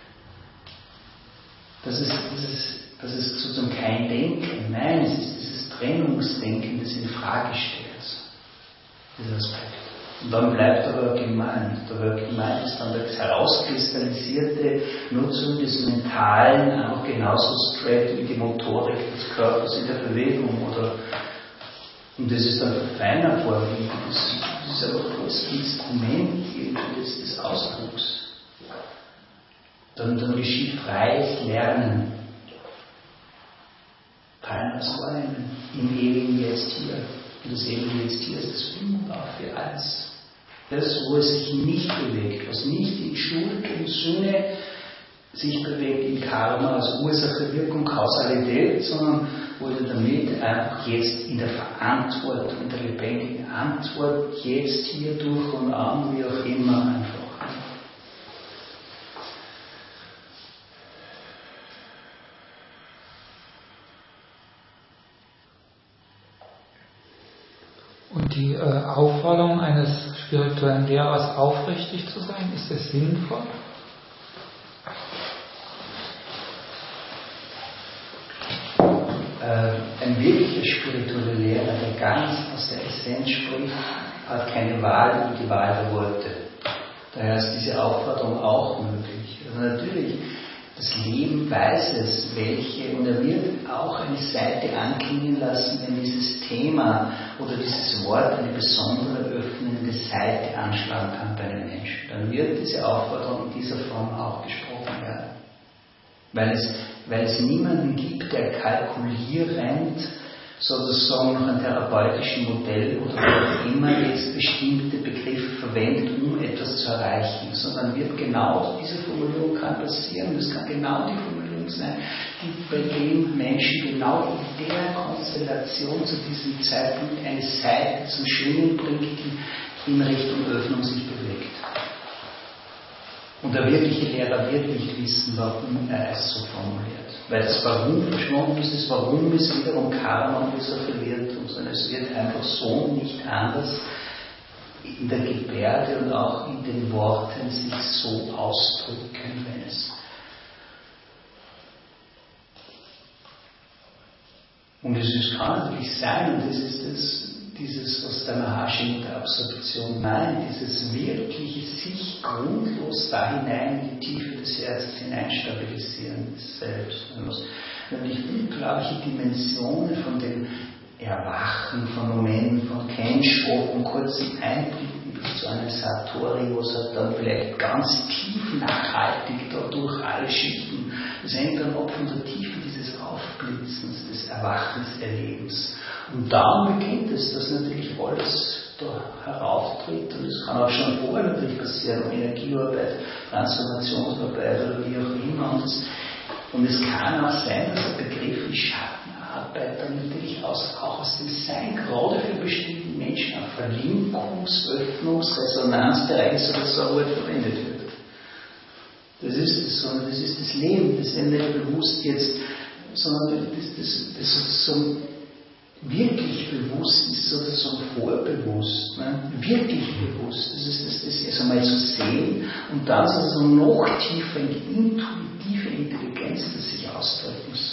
Speaker 1: dass es sozusagen kein Denken, nein, es ist dieses Trennungsdenken, das in Frage stellt, dieser Aspekt. Und dann bleibt aber gemeint. Gemeint ist dann das herauskristallisierte Nutzung des Mentalen auch genauso straight wie die Motorik des Körpers in der Bewegung. Und das ist dann feiner vorwiegend. Das ist einfach das Instrument des Ausdrucks. Dann geschieht freies Lernen. Feines Wahrnehmen im ewigen Jetzt hier. Und das ewige Jetzt hier ist das wunderbar für alles. Das, wo es sich nicht bewegt, was nicht in Schuld und Sünde sich bewegt, in Karma als Ursache, Wirkung, Kausalität, sondern wo du damit einfach jetzt in der Verantwortung, in der lebendigen Antwort, jetzt hier durch und an, wie auch immer einfach.
Speaker 2: Und die Aufforderung eines spirituellen Lehrers, aufrichtig zu sein, ist das sinnvoll?
Speaker 1: Ein wirklicher spiritueller Lehrer, der ganz aus der Essenz spricht, hat keine Wahl über die Wahl der Worte. Daher ist diese Aufforderung auch möglich. Also natürlich, das Leben weiß es, welche, und er wird auch eine Seite anklingen lassen, wenn dieses Thema oder dieses Wort eine besondere öffnende Seite anschlagen kann bei einem Menschen. Dann wird diese Aufforderung in dieser Form auch gesprochen werden. Weil es niemanden gibt, der kalkulierend sozusagen nach einem therapeutischen Modell oder auch immer jetzt bestimmte Begriffe verwendet, um etwas zu erreichen, sondern wird genau diese Formulierung kann passieren, das kann genau die Formulierung sein, die bei dem Menschen genau in der Konstellation zu diesem Zeitpunkt eine Seite zum Schwingen bringt, die in Richtung Öffnung sich bewegt. Und der wirkliche Lehrer wird nicht wissen, warum er es so formuliert. Weil das Warum verschwunden ist, das Warum ist wiederum Karma und ist er verwirrt. Und es wird einfach so nicht anders in der Gebärde und auch in den Worten sich so ausdrücken, wenn es. Und es kann natürlich sein, und das ist dieses, was der Maharishi mit der Absorption meint, dieses wirkliche sich grundlos da hinein in die Tiefe des Herzens hineinstabilisieren des Selbst. Nämlich unglaubliche Dimensionen von dem Erwachen, von Momenten, von Kensho und kurzen Einblicken bis zu einem Satori, wo es halt dann vielleicht ganz tief nachhaltig dadurch alle Schichten, das hängt dann ab von der Tiefe dieses Aufblitzens, des Erwachenserlebens. Und dann beginnt es, dass natürlich alles da herauftritt und es kann auch schon vorher natürlich passieren, Energiearbeit, Transformationsarbeit oder wie auch immer. Und es kann auch sein, dass der Begriff wie Schattenarbeit dann natürlich auch aus dem Sein, gerade für bestimmte Menschen, auf Verlinkungs-, Öffnungs-, Resonanzbereich oder so Wort verwendet wird. Das ist es, sondern das ist das Leben, das wird nicht bewusst jetzt, sondern das sozusagen wirklich bewusst ist, sozusagen vorbewusst, ne? Wirklich bewusst. Das ist das erst einmal zu sehen und dann sozusagen noch tiefer in die intuitive Intelligenz, das sich ausdrücken muss.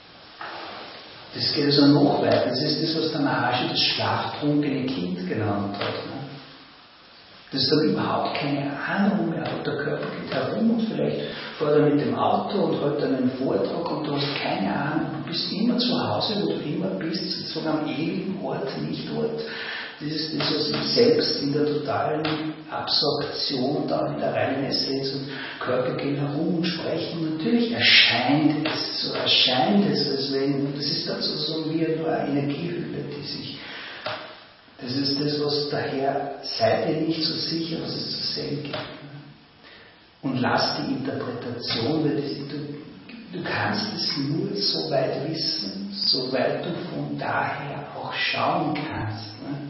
Speaker 1: Das geht also noch weiter. Das ist das, was der Maharishi das schlaftrunkene Kind genannt hat. Ne? Das ist dann überhaupt keine Ahnung mehr, der Körper geht herum und vielleicht fährt er mit dem Auto und hält dann einen Vortrag und du hast keine Ahnung, du bist immer zu Hause, wo du immer bist, sozusagen am ewigen Ort, nicht dort. Das ist das, was ich selbst in der totalen Absorption, da in der reinen Essenz und Körper gehen herum und sprechen. Und natürlich erscheint es, als wenn, das ist dann so wie nur eine Energiehülle, die sich. Das ist das, was daher, seid ihr nicht so sicher, was es zu sehen gibt. Und lasst die Interpretation, weil du kannst es nur so weit wissen, soweit du von daher auch schauen kannst. Ne?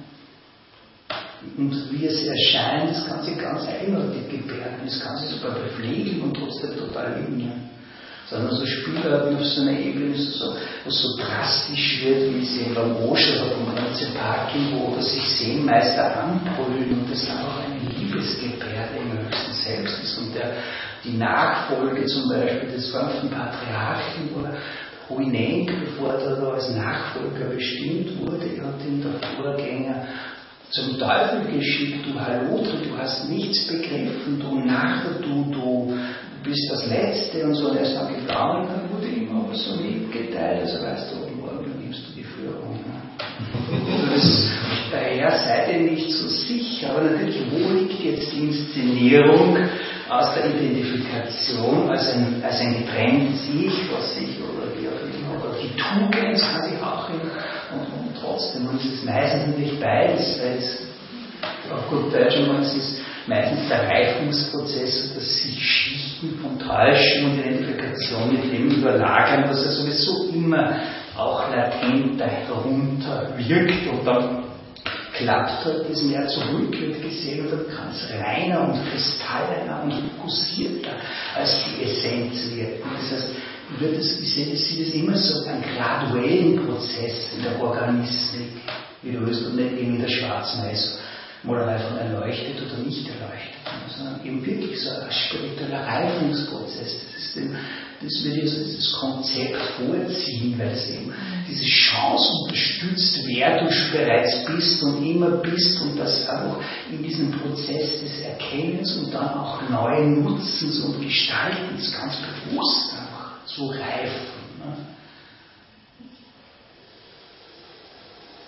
Speaker 1: Und wie es erscheint, das kann sich ganz eigenartig gebärden, das kann sich sogar beflegeln und trotzdem total lieben. Ne? Sondern so Spielarten auf so einer Ebene, was so drastisch wird, wie sie beim Osho oder beim Ranzepaki, wo sich Sehenmeister anbrüllen und das dann auch eine Liebesgebärde im höchsten Selbst ist. Und die Nachfolge zum Beispiel des 5. Patriarchen oder Huinenko, bevor er da als Nachfolger bestimmt wurde, er hat ihn der Vorgänger zum Teufel geschickt, du Halotri, du hast nichts begriffen, du Narr, du bist das Letzte und so, und er ist dann gegangen, dann wurde ihm aber so mitgeteilt, also weißt du, morgen übernimmst du die Führung. Ne? Daher seid ihr nicht so sicher, aber natürlich, wo liegt jetzt die Inszenierung aus der Identifikation als ein getrenntes Ich, was sich, oder wie auch immer, oder die Tugend kann sich auch und trotzdem, und es ist meistens nicht beides, weil es auf gut Deutsch immer, es ist meistens der Reifungsprozess, dass sich Schichten von Täuschung und Identifikation mit dem überlagern, was ja sowieso immer auch latent darunter wirkt und dann klappt halt das mehr zurück, wird gesehen, und dann kann es reiner und kristallener und fokussierter als die Essenz wirken. Das heißt, ich sehe das immer so einen graduellen Prozess in der Organismik, wie du willst, und nicht eben in der Schwarz-Weiß-Malerei von erleuchtet oder nicht erleuchtet, sondern eben wirklich so ein spiritueller Reifungsprozess. Das würde ich so das Konzept vorziehen, weil es eben diese Chance unterstützt, wer du bereits bist und immer bist, und das auch in diesem Prozess des Erkennens und dann auch neuen Nutzens und Gestaltens ganz bewusst zu reifen. Ne?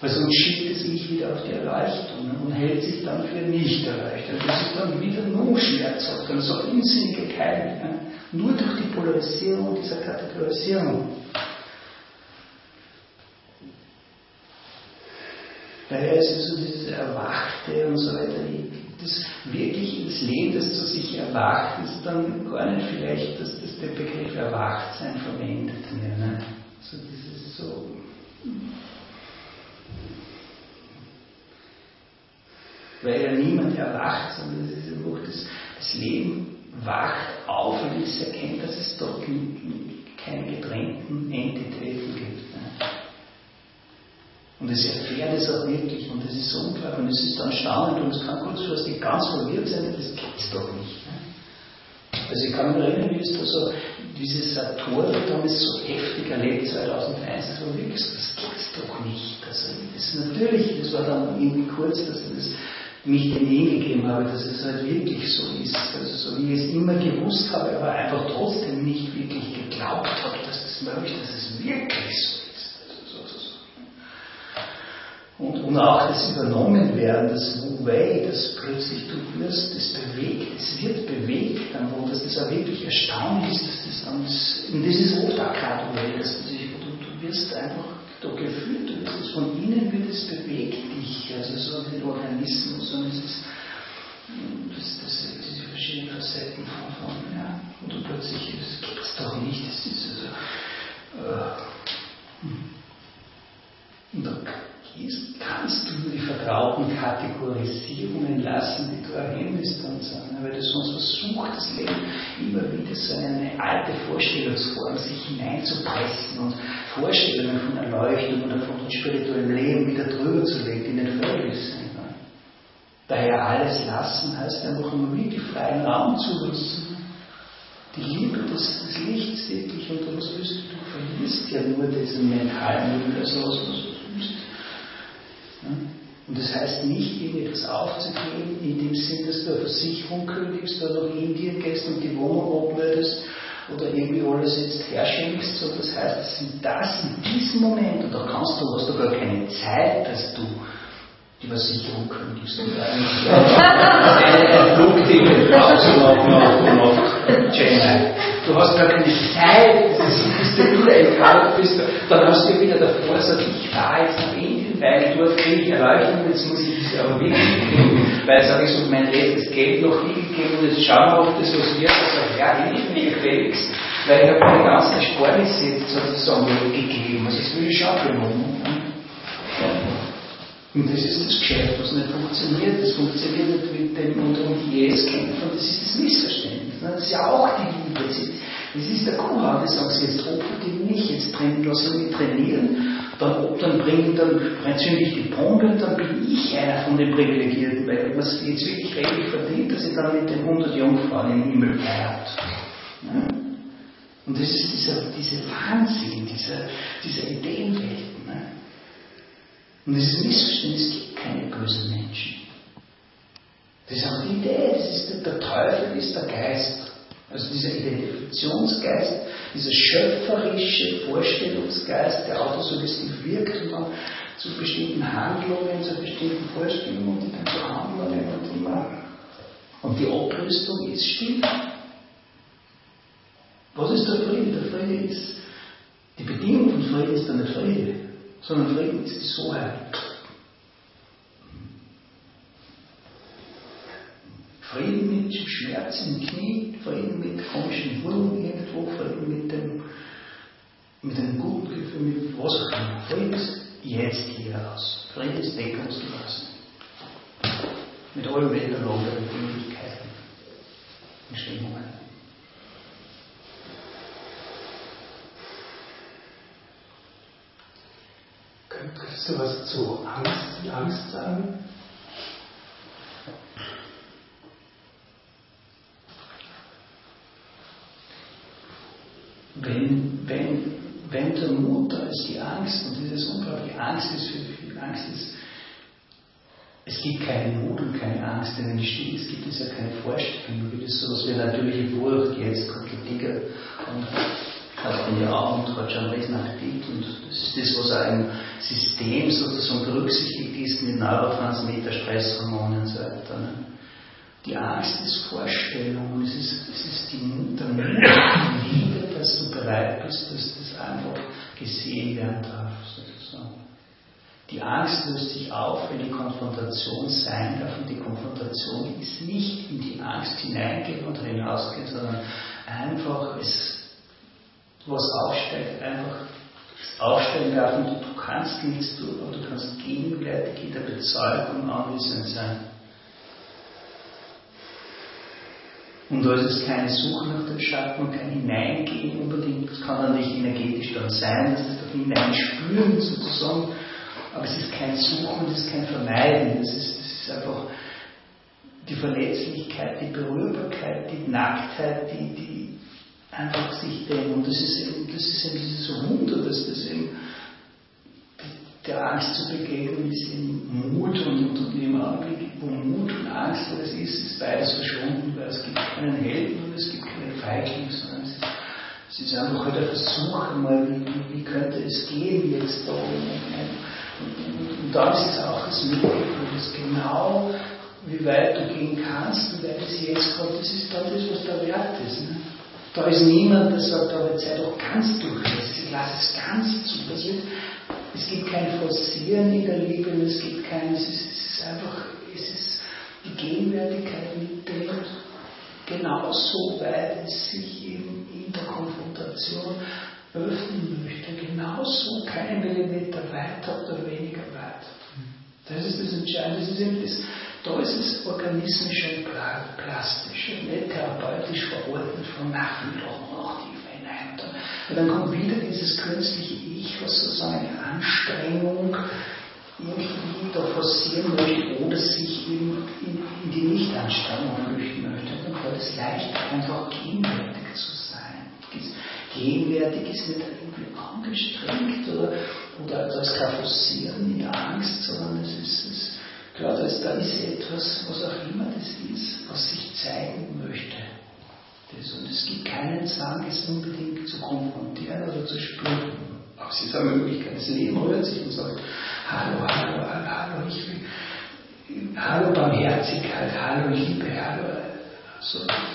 Speaker 1: Weil sonst schiebt es Ich wieder auf die Erleuchtung und hält sich dann für nicht erleuchtet. Das ist dann wieder nur schmerzhaft und so unsinnige Keime. Nur durch die Polarisierung dieser Kategorisierung. Daher ist es so dieses Erwachte und so weiter, das wirklich ins Leben, das zu sich erwacht, ist dann gar nicht vielleicht, dass das der Begriff Erwachtsein verwendet wird. Ne? So dieses so. Weil ja niemand erwacht, sondern es ist einfach das Leben wacht auf und es erkennt, dass es dort keine getrennten Entitäten gibt. Ne? Und es erfährt es auch wirklich und es ist so unglaublich und es ist dann staunend und es kann kurzfristig ganz verwirrt sein, das gibt es doch nicht. Ne? Also ich kann mich erinnern, wie es da so, dieses Satori damals so heftig erlebt, 2001, das war wirklich so, das gibt es doch nicht. Also das natürlich, das war dann irgendwie kurz, dass das mich dem hingegeben habe, dass es halt wirklich so ist. Also so wie ich es immer gewusst habe, aber einfach trotzdem nicht wirklich geglaubt habe, dass das möglich ist, dass es wirklich so ist. Also so. Und auch das Übernommenwerden, das Wu-Wei, das plötzlich du wirst, das bewegt, es wird bewegt, und dass das auch wirklich erstaunlich ist, dass das dann, und das ist oft auch graduell, dass du wirst einfach da gefühlt, du wirst es von innen, wird es bewegt dich, also so den Organismus, und es ist, diese verschiedenen Facetten von ja, und du plötzlich, das gibt es doch nicht, das ist also, und da kannst du nur die vertrauten Kategorisierungen lassen, die du erhemmst und so, weil du sonst versuchst, das Leben immer wieder so eine alte Vorstellungsform sich hineinzupressen und Vorstellungen von Erleuchtung oder von spirituellem Leben wieder drüber zu legen, die nicht völlig sind. Ne? Daher alles lassen heißt einfach immer wirklich freien Raum zulassen. Die Liebe des Lichts wirklich, und du verlierst ja nur diesen mentalen Müll, also was du tust. Und das heißt nicht, irgendetwas aufzugeben, in dem Sinn, dass du eine Versicherung kündigst oder nach Indien gehst und die Wohnung abmeldest oder irgendwie alles jetzt herschenkst, sondern das heißt, es sind das in diesem Moment, und da hast du gar keine Zeit, dass du die Versicherung kündigst und eigentlich ein Flugticket aufzumachen nach Chennai. Du hast gar keine Zeit, bis du wieder entkalkt bist, dann hast du wieder davor gesagt, ich fahre jetzt nach Indien, weil dort kriege ich Erleuchtung, jetzt muss ich das aber wirklich kriegen, weil jetzt habe ich so mein letztes Geld noch hingegeben und jetzt schauen wir, ob das was wird. Also ja, ich mir gefälligst, weil ich habe meine ganzen Sparnisse jetzt sozusagen weggegeben, also das will ich schon belohnen. Und das ist das Geschäft, was nicht funktioniert. Das funktioniert nicht mit dem unter IS kämpfen, das ist das Missverständnis. Das ist ja auch die Liebe. Das ist der Kuhhau, der sagt, jetzt opfer dich nicht, jetzt lass mich trainieren, dann zünde ich die Bombe und dann bin ich einer von den Privilegierten, weil man es jetzt wirklich rechtlich verdient, dass ich dann mit den 100 Jungfrauen im Himmel heiratet. Ja? Und das ist dieser Wahnsinn, dieser Ideenwelt. Ne? Und dieses Missverständnis, es gibt keine bösen Menschen. Das ist auch die Idee, der Teufel ist der Geist. Also dieser Identifikationsgeist, dieser schöpferische Vorstellungsgeist, der autosuggestiv wirkt und dann zu bestimmten Handlungen, zu bestimmten Vorstellungen und dann zu Handlungen und immer. Und die Abrüstung ist still. Was ist der Friede? Der Friede ist, die Bedingung von Frieden ist dann nicht Friede, sondern Frieden ist die Soheit. Frieden mit Schmerz im Knie, Frieden mit komischen Wurzeln irgendwo, Frieden mit einem guten Gefühl, mit was auch immer. Frieden ist jetzt hier raus. Frieden ist deckungsgelassen. Mit allen Wetterlagen und Möglichkeiten und Stimmungen.
Speaker 3: Könntest du was zu Angst sagen?
Speaker 1: Wenn der Mutter ist die Angst, und dieses unglaubliche Angst ist für viel Angst ist, es gibt keinen Mut und keine Angst, denn wenn die Stille ist, gibt es ja keine Vorstellung, wie das so was wie natürliche Furcht, jetzt kommt der Tiger und hat in die Augen und hat schon riesen Appetit. Und das ist das, was auch im System sozusagen berücksichtigt ist mit Neurotransmitter, Stresshormonen und so weiter. Ne? Die Angst ist Vorstellung und es ist der Mut, die Liebe, dass du bereit bist, dass das einfach gesehen werden darf, sozusagen. Die Angst löst sich auf, wenn die Konfrontation sein darf, und die Konfrontation ist nicht in die Angst hineingehen und hinausgehen, sondern einfach was aufsteigt, einfach aufsteigen darf, und du kannst nichts tun, aber du kannst gegenwärtig in der Bezeugung anwesend sein. Und da ist es keine Suche nach dem Schatten und kein Hineingehen unbedingt. Das kann dann nicht energetisch dann sein, dass das da hineinspüren sozusagen. Aber es ist kein Suchen, es ist kein Vermeiden. Das ist einfach die Verletzlichkeit, die Berührbarkeit, die Nacktheit, die einfach sich dem. Und das ist eben dieses Wunder, dass das eben der Angst zu begegnen ist in Mut und im Augenblick, wo Mut und Angst alles ist beides verschwunden, weil es gibt keinen Helden und es gibt keinen Feigling, sondern es ist einfach halt ein Versuch einmal, wie könnte es gehen jetzt da. Und dann ist es auch das Mitgefühl, das genau, wie weit du gehen kannst, wie weit es jetzt kommt, das ist dann das, was der Wert ist. Ne? Da ist niemand, der sagt, aber jetzt sei doch ganz durchlässig, lass es ganz zu. Es gibt kein Forcieren in der Liebe, es gibt kein, es ist einfach, es ist die Gegenwärtigkeit mit dem, genauso weit es sich eben in der Konfrontation öffnen möchte, genauso keinen Millimeter weiter oder weniger weit. Das ist das Entscheidende, das ist eben das, da ist es organismisch und plastisch, nicht therapeutisch verordnet von nachher noch tiefer hinein. Und dann kommt wieder dieses künstliche Ich, was sozusagen eine Anstrengung irgendwie da forcieren möchte oder sich in die Nicht-Anstrengung flüchten möchte. Und dann fällt es leicht, einfach gegenwärtig zu sein. Gegenwärtig ist nicht irgendwie angestrengt oder da ist kein Forcieren in der Angst, sondern es ist klar, da ist etwas, was auch immer das ist, was sich zeigen möchte. Und es gibt keinen Zwang, es unbedingt zu konfrontieren oder zu spüren. Aber es ist eine Möglichkeit. Das Leben rührt sich und sagt, hallo, ich will, hallo Barmherzigkeit, hallo Liebe, hallo. So,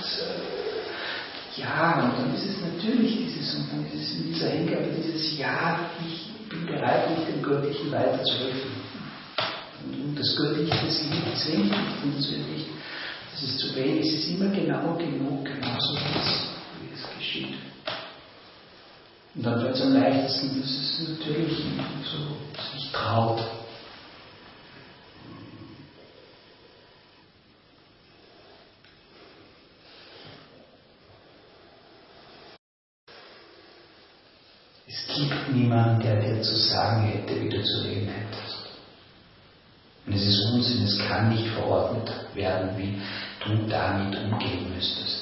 Speaker 1: ja, und dann ist es natürlich und dann ist es in dieser Hingabe dieses Ja, ich bin bereit, mich dem Göttlichen weiter zu öffnen. Und das Göttliche, das zwingt nicht, und das wird nicht. Das ist zu wenig, es ist immer genau genug, genauso wie es geschieht. Und dann wird es am leichtesten, dass es natürlich so sich traut. Es gibt niemanden, der dir zu sagen hätte, wie du zu leben hättest. Und es ist Unsinn, es kann nicht verordnet werden, wie du damit umgehen müsstest.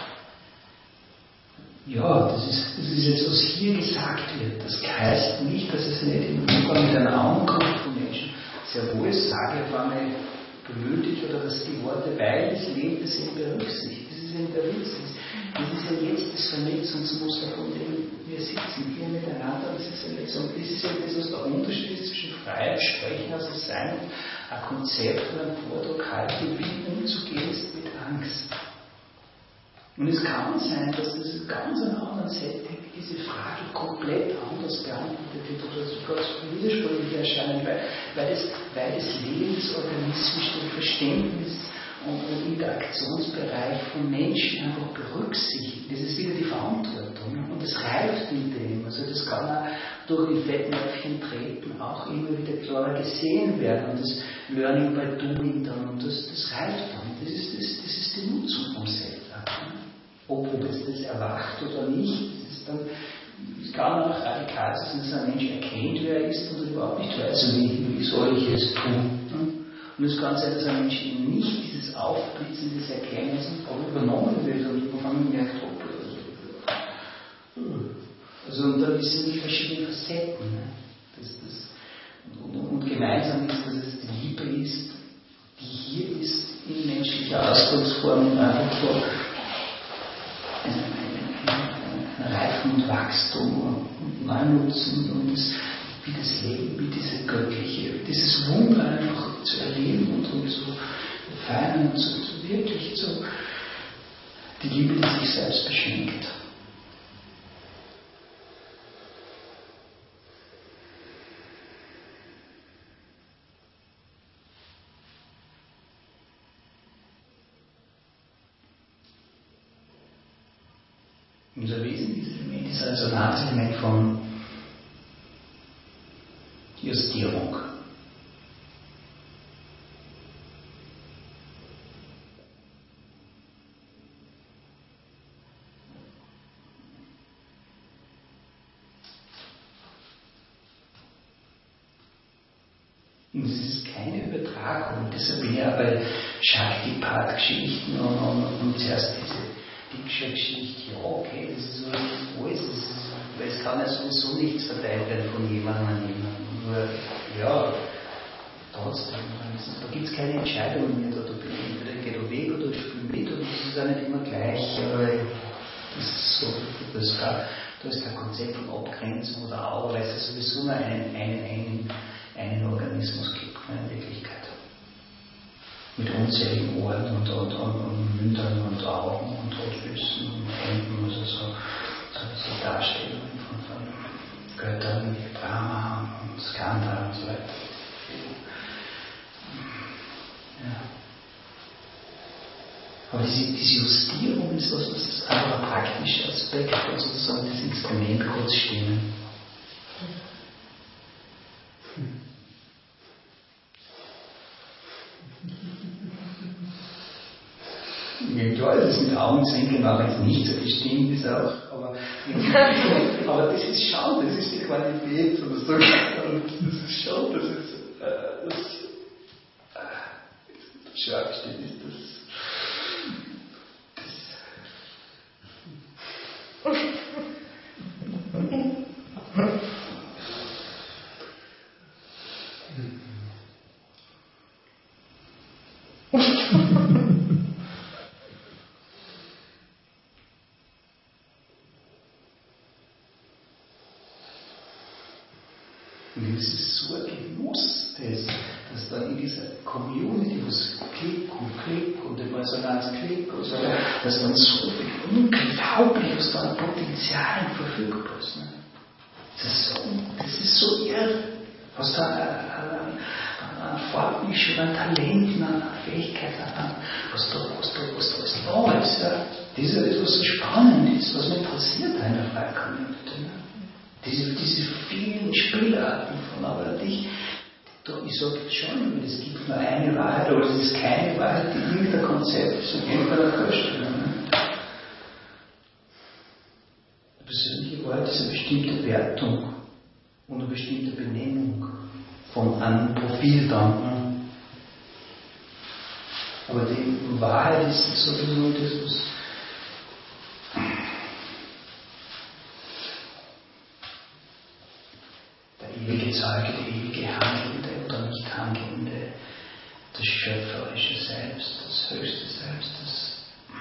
Speaker 1: Ja, das ist jetzt, was hier gesagt wird. Das heißt nicht, dass es nicht im Umgang mit einer Ankunft von Menschen sehr wohl sage, auf einmal gemütlich oder dass die Worte, weil das Leben das eben berücksichtigt. Das ist eben der Witz. Das ist ja jetzt das Vernetzungsmuster, von dem wir sitzen hier miteinander. Das ist ja jetzt so, das ist ja das, was der Unterschied ist zwischen Freiheit, Sprechen, also Sein und ein Konzept oder ein Vortrag halten, wie umzugehen ist mit Angst. Und es kann sein, dass das in ganz einem anderen Setting diese Frage komplett anders beantwortet wird oder sogar widersprüchlich erscheinen, weil das lebensorganismisch den Verständnis und Interaktionsbereich von Menschen einfach berücksichtigt. Das ist wieder die Verantwortung. Und das reift in dem. Also das kann auch durch die Fettnäpfchen treten auch immer wieder klarer gesehen werden. Und das Learning by Doing dann. Und das reift dann. Das ist die Nutzung vom Setup. Ob es das erwacht oder nicht, es kann auch radikal sein, dass ein Mensch erkennt, wer er ist und überhaupt nicht weiß, wie soll ich es tun. Und es kann sein, dass ein Mensch eben nicht dieses Aufblitzen, dieses Erkennen auch übernommen wird und auf einmal merkt, also und da sind die verschiedenen Facetten. Ne? Und gemeinsam ist, dass es die Liebe ist, die hier ist, in menschlicher Ausdrucksform und einfach vor eine reife Schaffen und Wachstum und Neunutzen und wie das Leben, wie diese göttliche, dieses Wunder einfach zu erleben und zu feiern und zu wirklich zu die Liebe, die sich selbst beschenkt. Unser Wesen, dieses Element, ist ein Resonanzelement von Justierung. Und es ist keine Übertragung. Deshalb bin ich ja bei Shaktipat-Geschichten und zuerst diese Diksha-Geschichte, ja okay, das ist so alles, weil es kann ja sowieso nichts verteilt werden von jemandem an jemandem. Nur, ja, trotzdem, da gibt es keine Entscheidung mehr, da entweder geht er weg oder ich spiele mit und das ist auch nicht immer gleich, aber das ist so, da ist kein Konzept von Abgrenzung oder auch, weil es sowieso nur einen Organismus gibt, in Wirklichkeit. Mit unzähligen Ohren und Mündern und Augen und Füßen und Händen, also so Darstellungen von Göttern wie Brahma und Skanda und so weiter. Ja. Aber diese Justierung ist was einfach ein praktischer Aspekt, also sozusagen das Instrument kurz stimmen. Ja, klar, das ist mit Augenzwinkern, auch wenn es nicht so bestimmt ist auch, aber das ist schon, das ist die Qualität sozusagen, das ist schon, das Schärfste ist das. Und es ist so ein Genuss, dass da in dieser Community, was Klick und im Resonanzklick und so weiter, dass dann so viel unglaublich, was da an Potenzialen verfügbar ist. Ne? Das ist so irre, was da an Fortmischung, an Talenten, an Fähigkeiten, was da alles da ist. Ja? Das ist etwas so spannend ist, was mir interessiert in der freien Community. Ne? Diese vielen Spielarten von, aber ich sage schon, es gibt nur eine Wahrheit, oder es ist keine Wahrheit, die irgendein Konzept ist und irgendeiner Vorstellung. Die persönliche Wahrheit ist eine bestimmte Wertung und eine bestimmte Benennung von einem Profil dann. Ne? Aber die Wahrheit ist sowieso das, was ewige Zeuge, der ewige Handelnde oder nicht Handelnde, das schöpferische Selbst, das höchste Selbst, das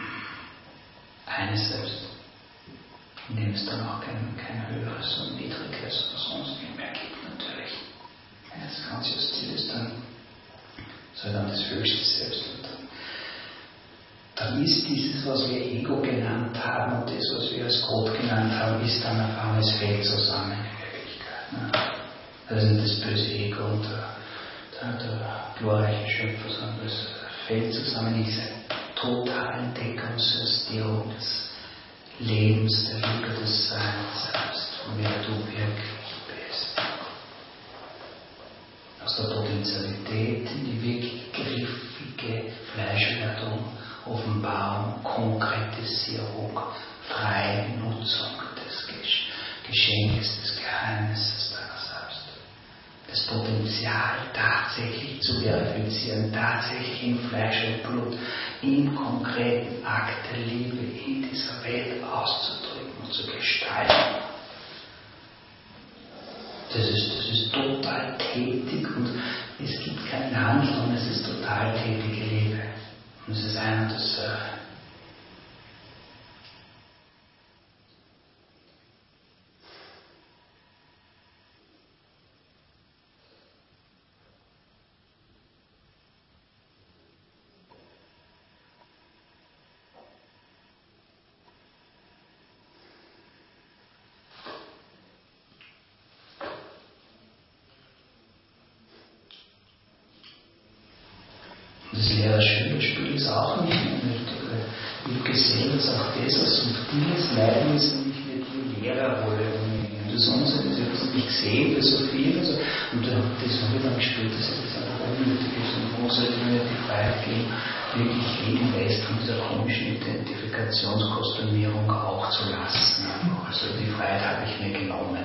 Speaker 1: eine Selbst, in dem es dann auch kein höheres und niedriges oder sonst nicht mehr gibt natürlich. Wenn das ganz justil ist, dann soll dann das höchste Selbst und dann ist dieses, was wir Ego genannt haben und das, was wir als Gott genannt haben, ist dann auf einmal, es fällt zusammen in Wirklichkeit. Ne? Also nicht das böse Ego und der glorreiche Schöpfer, sondern das fällt zusammen in diese totale Entdeckungsjustierung des Lebens, der Liebe des Seins selbst, von wer du wirklich bist. Aus der Potentialität in die wirklich griffige Fleischwerdung, Offenbarung, Konkretisierung, freie Nutzung des Geschenkes, des Geheimnisses deiner selbst. Das Potenzial tatsächlich zu verifizieren, tatsächlich in Fleisch und Blut, im konkreten Akt der Liebe in dieser Welt auszudrücken und zu gestalten. Das ist total tätig und es gibt kein Handeln, es ist total tätige Liebe. Und es ist ein und dasselbe. Das Lehrer-Schüler-Spiel ist auch nicht mehr nötig, weil ich habe gesehen, dass auch das ein subtiles Leiden ist, nämlich nicht die Lehrerrolle umgehen. Das andere, ich habe es nicht gesehen bei so vielen, also, und das habe ich dann gespürt, dass das einfach unnötig ist. Und wo sollte man nicht die Freiheit geben, wirklich jeden Rest von dieser komischen Identifikationskostümierung auch zu lassen. Also die Freiheit habe ich mir genommen.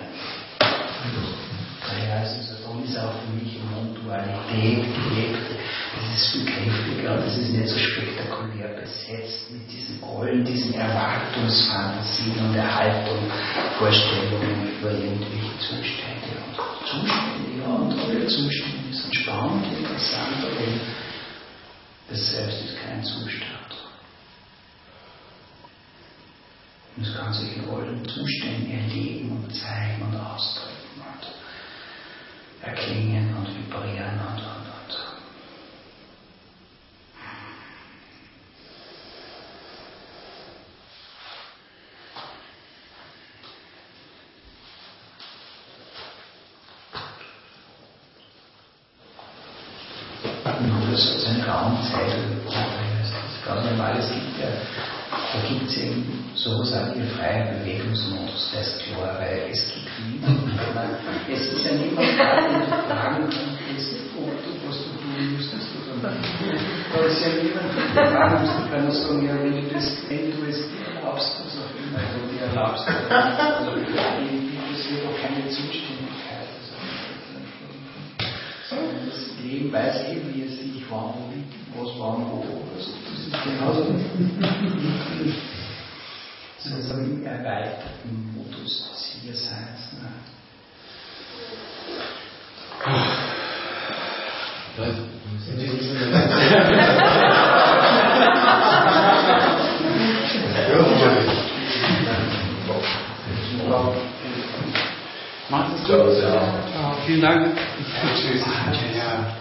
Speaker 1: Ja, also darum ist auch für mich Mondualität gelebt. Das ist viel griffiger und das ist nicht so spektakulär besetzt mit diesen Rollen, diesen Erwartungsfantasien und Erhaltung, Vorstellungen über irgendwelche Zustände. Und Zustände, ja, und alle Zustände sind spannend, interessant, aber das Selbst ist kein Zustand. Und es kann sich in allen Zuständen erleben und zeigen und ausdrücken und erklingen und vibrieren und. Nur das hat seine Raumzeit. Das ist ganz normal. Da gibt es eben sowas auch wie freie Bewegungsmodus, das ist klar, weil es gibt niemanden. Es ist ja niemand da, den du fragen kannst, was du tun müsstest. Da ist ja niemand, den du fragen musst. Du kannst sagen, ja, wenn du es dir erlaubst, was auch immer du dir erlaubst. Also, es wird auch keine Zuständigkeit. Sondern das Leben weiß eben, wie es sich wann, was wann, wo. Das ist genauso sozusagen im erweiterten Modus des Hierseins. Ne? In diesem Sinne.
Speaker 3: Macht es gut. Ja. Vielen Dank. Tschüss. Ja.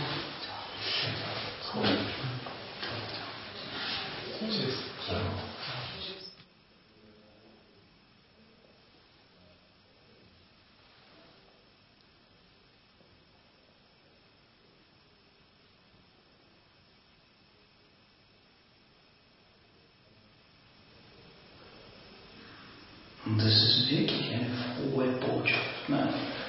Speaker 1: Und das ist wirklich eine frohe Botschaft. Ne?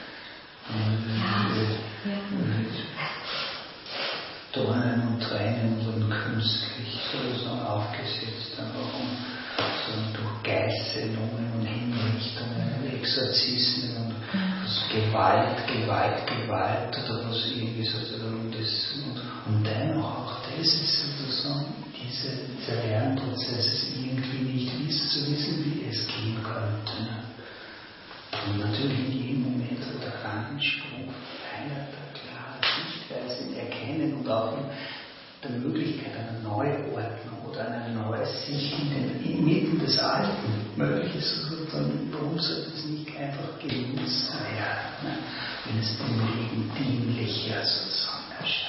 Speaker 1: Dornen und Tränen wurden künstlich sozusagen aufgesetzt, einfach durch Geißelungen und Hinrichtungen und Exorzismen und Gewalt, oder was irgendwie sozusagen das. Und dennoch auch das ist sozusagen dieser Lernprozess, ist irgendwie nicht zu wissen, wie es gehen könnte. Ne? Und natürlich in jedem Moment so der Quantensprung einer der klaren Sichtweise erkennen und auch in der Möglichkeit einer Neuordnung oder einer Neusicht inmitten des Alten möglich ist. Also dann, warum sollte es nicht einfach genutzt werden, ne? Wenn es dem Leben dienlicher sozusagen erscheint?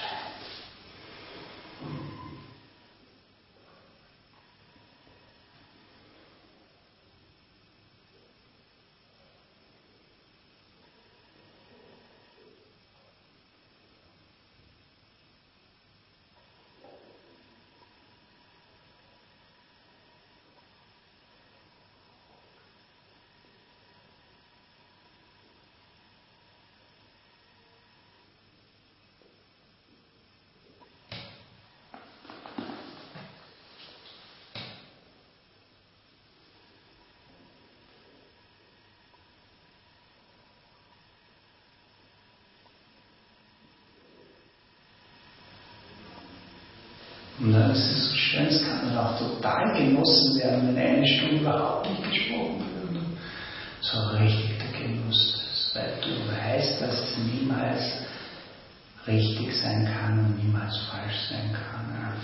Speaker 1: Und das ist so schön, es kann dann auch total genossen werden, wenn eine Stunde überhaupt nicht gesprochen wird. So richtig der Genuss ist, weil du weißt, dass es niemals richtig sein kann und niemals falsch sein kann.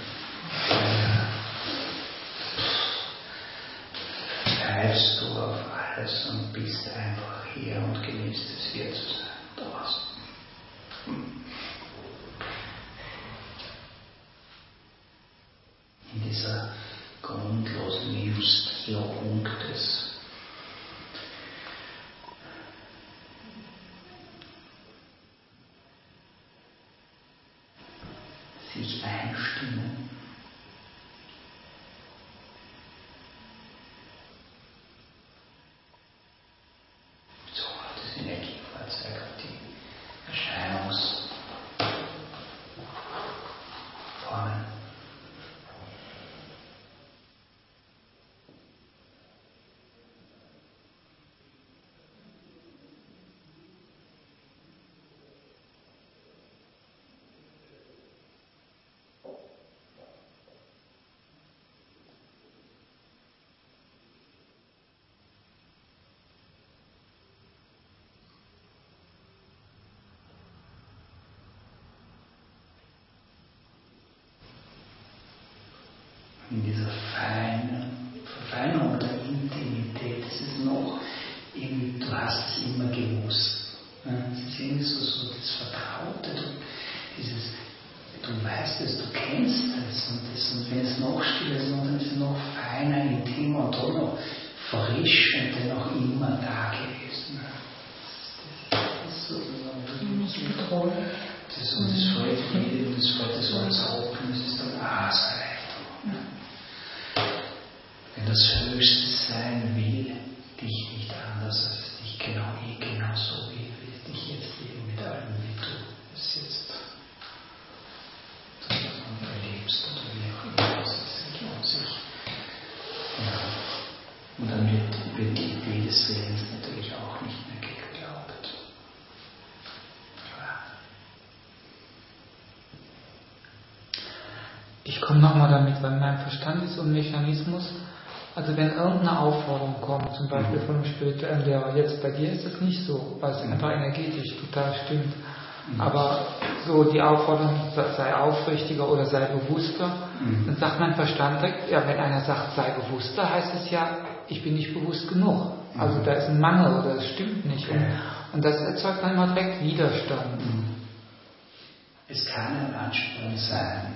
Speaker 1: Pfeifst du auf alles und bist einfach hier und genießt es, hier zu sein, draußen. In dieser grundlosen Justierung des sich einstimmen. So, das Energiefahrzeug auf die Erscheinungsformen. In dieser Verfeinerung der Intimität, das ist noch irgendwie, du hast es immer gewusst. Es ist irgendwie so das Vertraute, du weißt es, du kennst es und wenn es noch stiller ist, dann ist es noch feiner, intimer und doch noch frisch und dennoch immer da gewesen. Das ist sozusagen das Vollfriede und das Voll des Hoffen, das ist dann Aserleichterung. Wenn das Höchste sein will, dich nicht anders als dich, genau so wie dich jetzt leben mit allem, wie du es jetzt erlebst oder wie auch immer es sich. Ja. Und dann wird die Idee des Willens natürlich auch nicht mehr geglaubt. Ja.
Speaker 2: Ich komme nochmal damit, weil mein Verstand ist so ein Mechanismus. Also wenn irgendeine Aufforderung kommt, zum Beispiel von einem spirituellen Lehrer, jetzt bei dir ist das nicht so, weil es einfach energetisch total stimmt. Aber so die Aufforderung, sei aufrichtiger oder sei bewusster, dann sagt mein Verstand direkt, ja, wenn einer sagt, sei bewusster, heißt es ja, ich bin nicht bewusst genug. Also da ist ein Mangel oder es stimmt nicht. Und das erzeugt dann immer direkt Widerstand.
Speaker 1: Es kann ein Ansporn sein,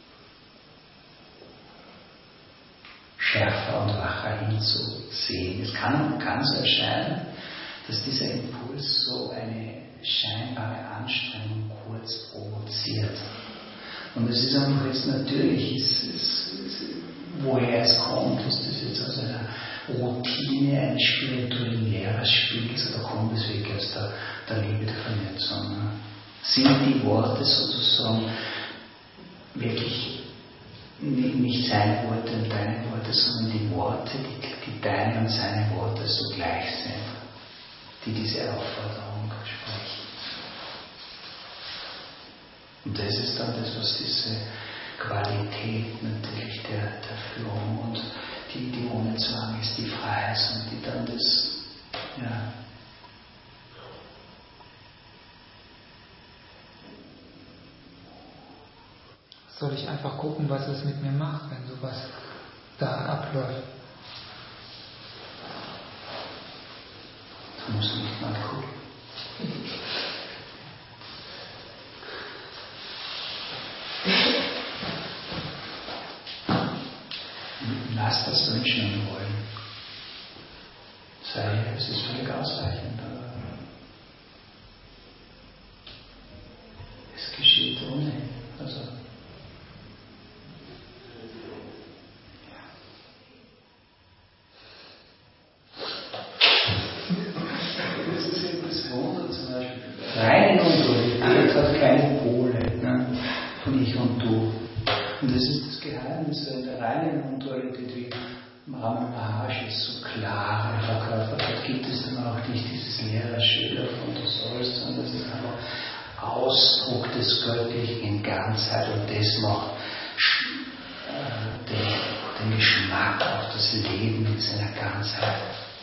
Speaker 1: schärfer und wacher hinzusehen. Es kann so erscheinen, dass dieser Impuls so eine scheinbare Anstrengung kurz provoziert. Und es ist einfach jetzt natürlich, woher es kommt, ist das jetzt aus einer Routine eines spirituellen Lehrers spielt, oder kommt es wirklich aus der Liebe der Vernetzung? Ne? Sind die Worte sozusagen wirklich nicht seine Worte und deine Worte, sondern die Worte, die deine und seine Worte so gleich sind, die diese Aufforderung sprechen. Und das ist dann das, was diese Qualität natürlich der Führung und die ohne Zwang ist, die frei ist und die dann das, ja,
Speaker 2: soll ich einfach gucken, was es mit mir macht, wenn sowas da abläuft.
Speaker 1: Du musst nicht mal gucken. Lass das wünschen und wollen. Es ist völlig ausreichend, aber es geschieht ohne. Also reine Undualität hat keine Pole, ne? Von Ich und Du. Und das ist das Geheimnis der reinen Undualität, wie Ramana Maharshi es so klar verkörpert hat, gibt es dann auch nicht dieses leere Schilder von du sollst, sondern das ist einfach Ausdruck des Göttlichen in Ganzheit und das macht den Geschmack auf das Leben in seiner Ganzheit.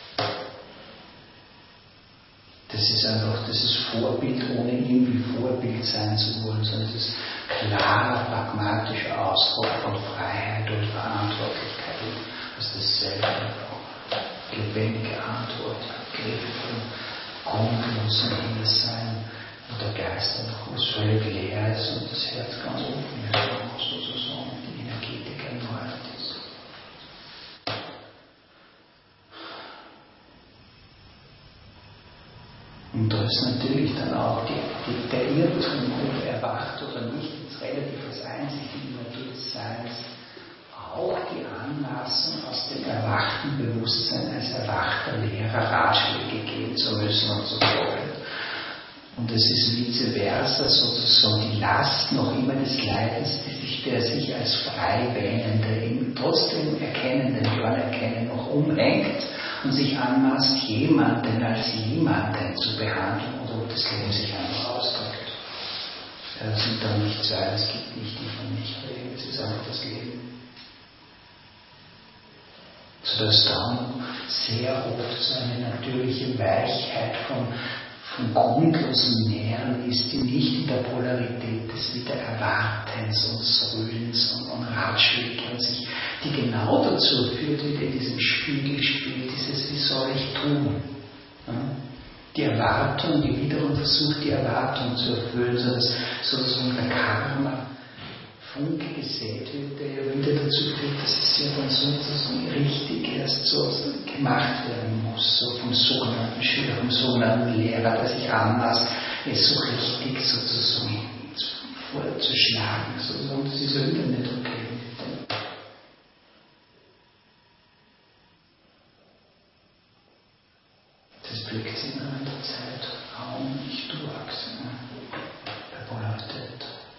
Speaker 1: Das ist einfach, das ist Vorbild, ohne irgendwie Vorbild sein zu wollen, sondern es ist klarer, pragmatischer Ausdruck von Freiheit und Verantwortlichkeit und was dasselbe einfach lebendige Antwort, Griffe von grundlosem Hiersein, wo der Geist einfach was völlig leer ist und das Herz ganz offen ist, sozusagen die Energetik erneuert ist. Und da ist natürlich dann auch der Irrtum, ob erwacht oder nicht, ins relatives Einsicht in die Natur des Seins, auch die Anmaßung aus dem erwachten Bewusstsein als erwachter Lehrer Ratschläge geben zu müssen und zu wollen. Und es ist vice versa sozusagen die Last noch immer des Leidens, der sich als frei wähnende, eben trotzdem erkennenden, Anerkennen noch umhängt und sich anmaßt, jemanden als jemanden zu behandeln oder ob das Leben sich einfach ausdrückt. Ja, das sind dann nicht zwei, es gibt nicht die von nicht reden, es ist einfach das Leben. Sodass dann sehr oft so eine natürliche Weichheit von grundlosem Nähren ist, die nicht in der Polarität des Wiedererwartens und Söhlens und Ratschläge und sich, die genau dazu führt, wie in diesem Spiegelspiel, dieses wie soll ich tun? Ja? Die Erwartung, die wiederum versucht, die Erwartung zu erfüllen, sodass sozusagen der Karma Funke gesät wird, der ja wieder dazu führt, dass es ja dann sozusagen richtig erst so gemacht werden muss, so vom sogenannten Schüler, vom sogenannten Lehrer, der sich anmaßt, es so richtig sozusagen vorzuschlagen. Sozusagen, das ist ja wieder nicht okay. Das blickt sich in der Zeit kaum nicht durchwachsen, bei Polarität.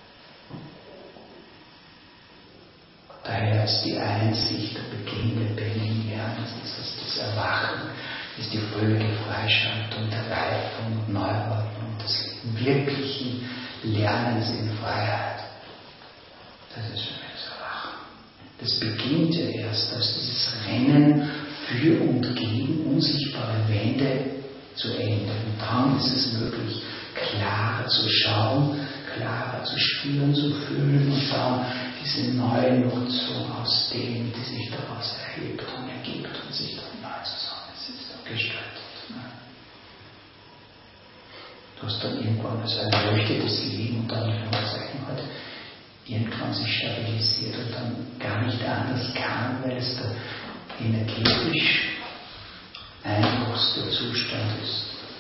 Speaker 1: Daher ist die Einsicht der Beginn der Benignerns, das Erwachen, ist die völlige Freischaltung der Reifung und Neuordnung des wirklichen Lernens in Freiheit. Das ist für mich das Erwachen. Das beginnt ja erst als dieses Rennen für und gegen unsichtbare Wände zu Ende. Und dann ist es möglich, klarer zu schauen, klarer zu spüren, zu fühlen und dann diese neue Nutzung aus dem, die sich daraus erhebt und ergibt und sich dann neu zusammensetzt und gestaltet. Du hast dann irgendwann also ein leuchtetes Leben und dann halt irgendwann sich stabilisiert und dann gar nicht anders kann, weil es der energetisch einfachste Zustand ist.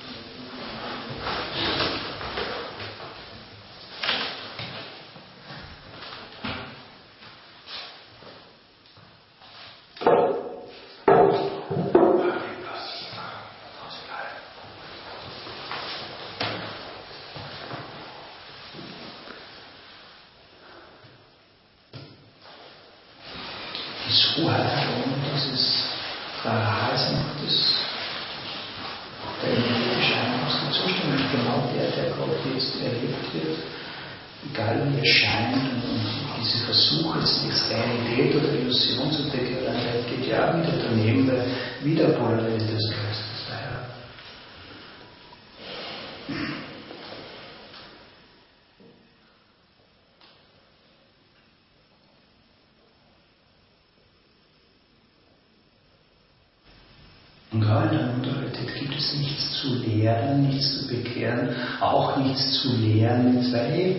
Speaker 1: Und gerade in der Modalität gibt es nichts zu lernen, nichts zu bekehren, auch nichts zu lehren mit zwei Leben.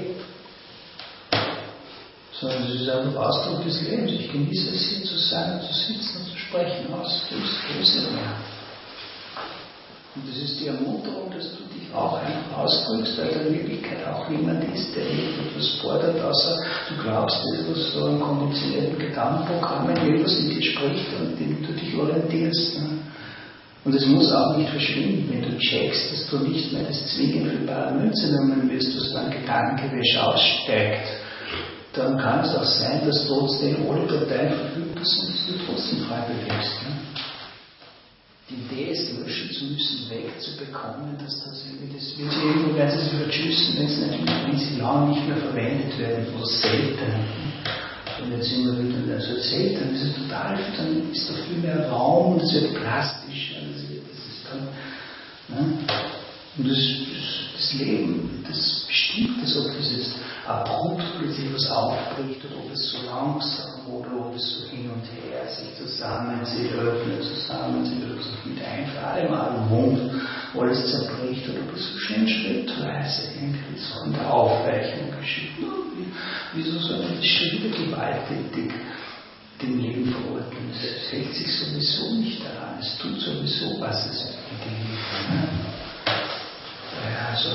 Speaker 1: Sondern es ist einfach Ausdruck des Lebens. Ich genieße es, hier zu sein, zu sitzen und zu sprechen. Größe mehr. Und das ist die Ermunterung, dass du dich auch einfach ausdrückst, weil da in Wirklichkeit auch niemand ist, der etwas fordert, außer du glaubst, etwas so einem konditionierten Gedankenprogramm, etwas in dir spricht und dem du dich orientierst. Ne? Und es muss auch nicht verschwinden, wenn du checkst, dass du nicht mehr das Zwingen für bare Münze nehmen wirst, dass dein Gedankenwäsche aussteigt. Dann kann es auch sein, dass trotzdem alle Parteien verfügbar sind und du trotzdem frei bewegst. Ne? Die Idee ist, löschen zu müssen, wegzubekommen, dass das irgendwie, das wird irgendwo, werden sie sich verschüssen, wenn sie lange nicht mehr verwendet werden, oder selten. Und jetzt immer wieder, also selten, das ist total, dann ist da viel mehr Raum und es wird plastisch. Das ist dann, ne? Und das Leben, das bestimmt das, ob das jetzt abrupt plötzlich was aufbricht oder ob es so langsam oder ob es so hin und her sich zusammenzieht, öffnet, zusammenzieht oder sich mit einem Mal wohnt, alles zerbricht oder ob es so schön schrittweise irgendwie so in der Aufweichung geschieht. Wieso soll man das schon wieder gewalttätig dem Leben verordnen? Es hält sich sowieso nicht daran, es tut sowieso, was es mit dem Leben. Ja, so.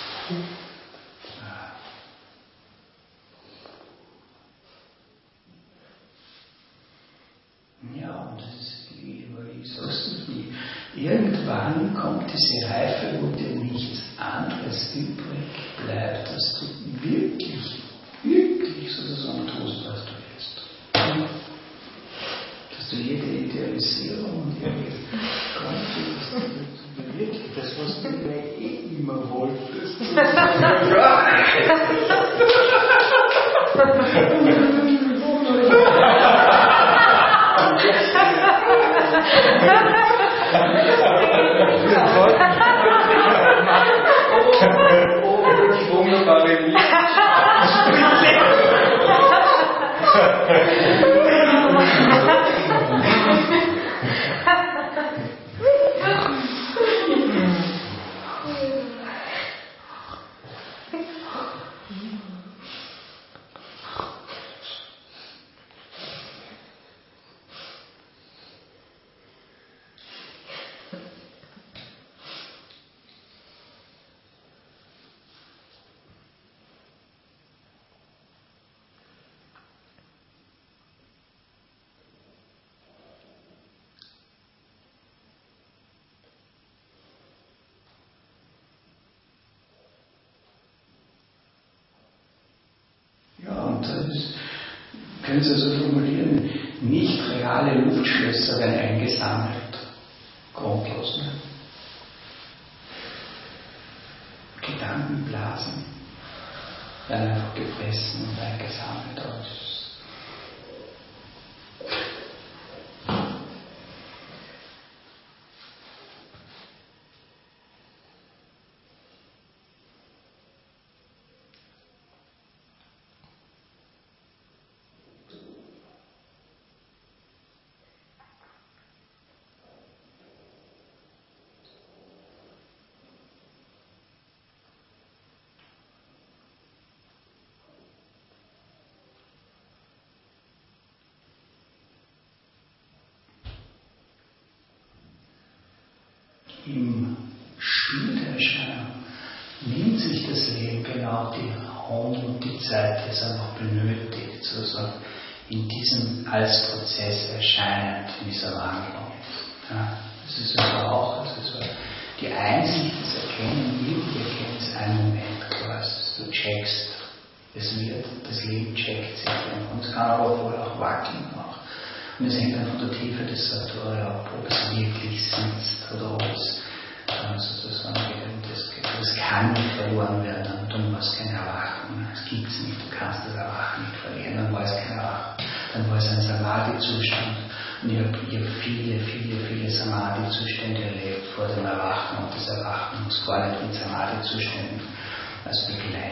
Speaker 1: Ja, und das ist wie sagst du, irgendwann kommt diese Reife, wo dir nichts anderes übrig bleibt, dass du wirklich sozusagen tust, was du willst. Dass du jede Idealisierung und jedes wirklich das, was du immer wolltest. Können Sie so formulieren, nicht reale Luftschlösser werden eingesammelt. Grundlos, ne? Gedankenblasen werden einfach gefressen und eingesammelt. Im Spiel der Erscheinung nimmt sich das Leben genau die Raum und die Zeit, die es einfach benötigt, sozusagen in diesem als Prozess erscheinend, in dieser Wandlung. Ja, das ist aber auch die Einsicht, das Erkennen, wirklich erkennen, ist ein Moment, klar, dass du checkst, es wird, das Leben checkt sich und es kann aber wohl auch wackeln auch. Und es hängt dann von der Tiefe des Satori ab, ob es wirklich sitzt oder ob es dann sozusagen das kann nicht verloren werden, dann war es kein Erwachen, das gibt es nicht, du kannst das Erwachen nicht verlieren, dann war es kein Erwachen, dann war es ein Samadhi-Zustand. Und ich habe viele Samadhi-Zustände erlebt vor dem Erwachen, und das Erwachen muss gar nicht in Samadhi-Zuständen als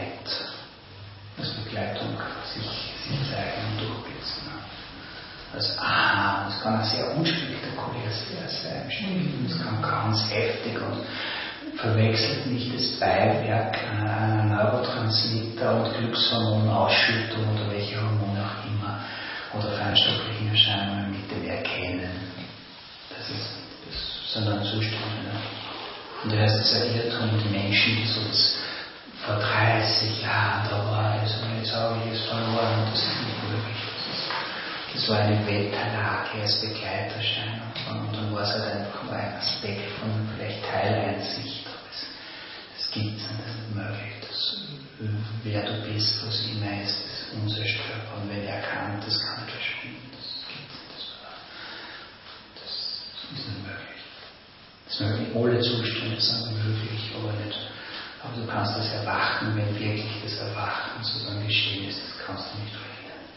Speaker 1: Begleitung sich zeigen und durchblitzen. Das Aha, das kann auch sehr unspektakulär sein, es kann ganz heftig und verwechselt nicht das Beiwerk einer Neurotransmitter und Glückshormonausschüttung oder welche Hormone auch immer oder feinstofflichen Erscheinungen mit dem Erkennen. Das sind dann Zustände. Und das heißt, es ist ein Irrtum, die Menschen, die so das vor 30 Jahren da war, also jetzt habe ich es verloren, das ist nicht möglich. Das war eine Wetterlage als Begleiterscheinung und dann war es halt einfach nur ein Aspekt von vielleicht Teileinsicht. Das gibt es nicht, das ist nicht möglich. Wer du bist, was immer ist, ist unzerstörbar und wenn erkannt, das kann nicht verschwinden. Das gibt es nicht. Das ist nicht möglich. Das ist möglich. Alle Zustände sind möglich, aber du kannst das erwachen, wenn wirklich das Erwachen sozusagen geschehen ist, das kannst du nicht verlieren.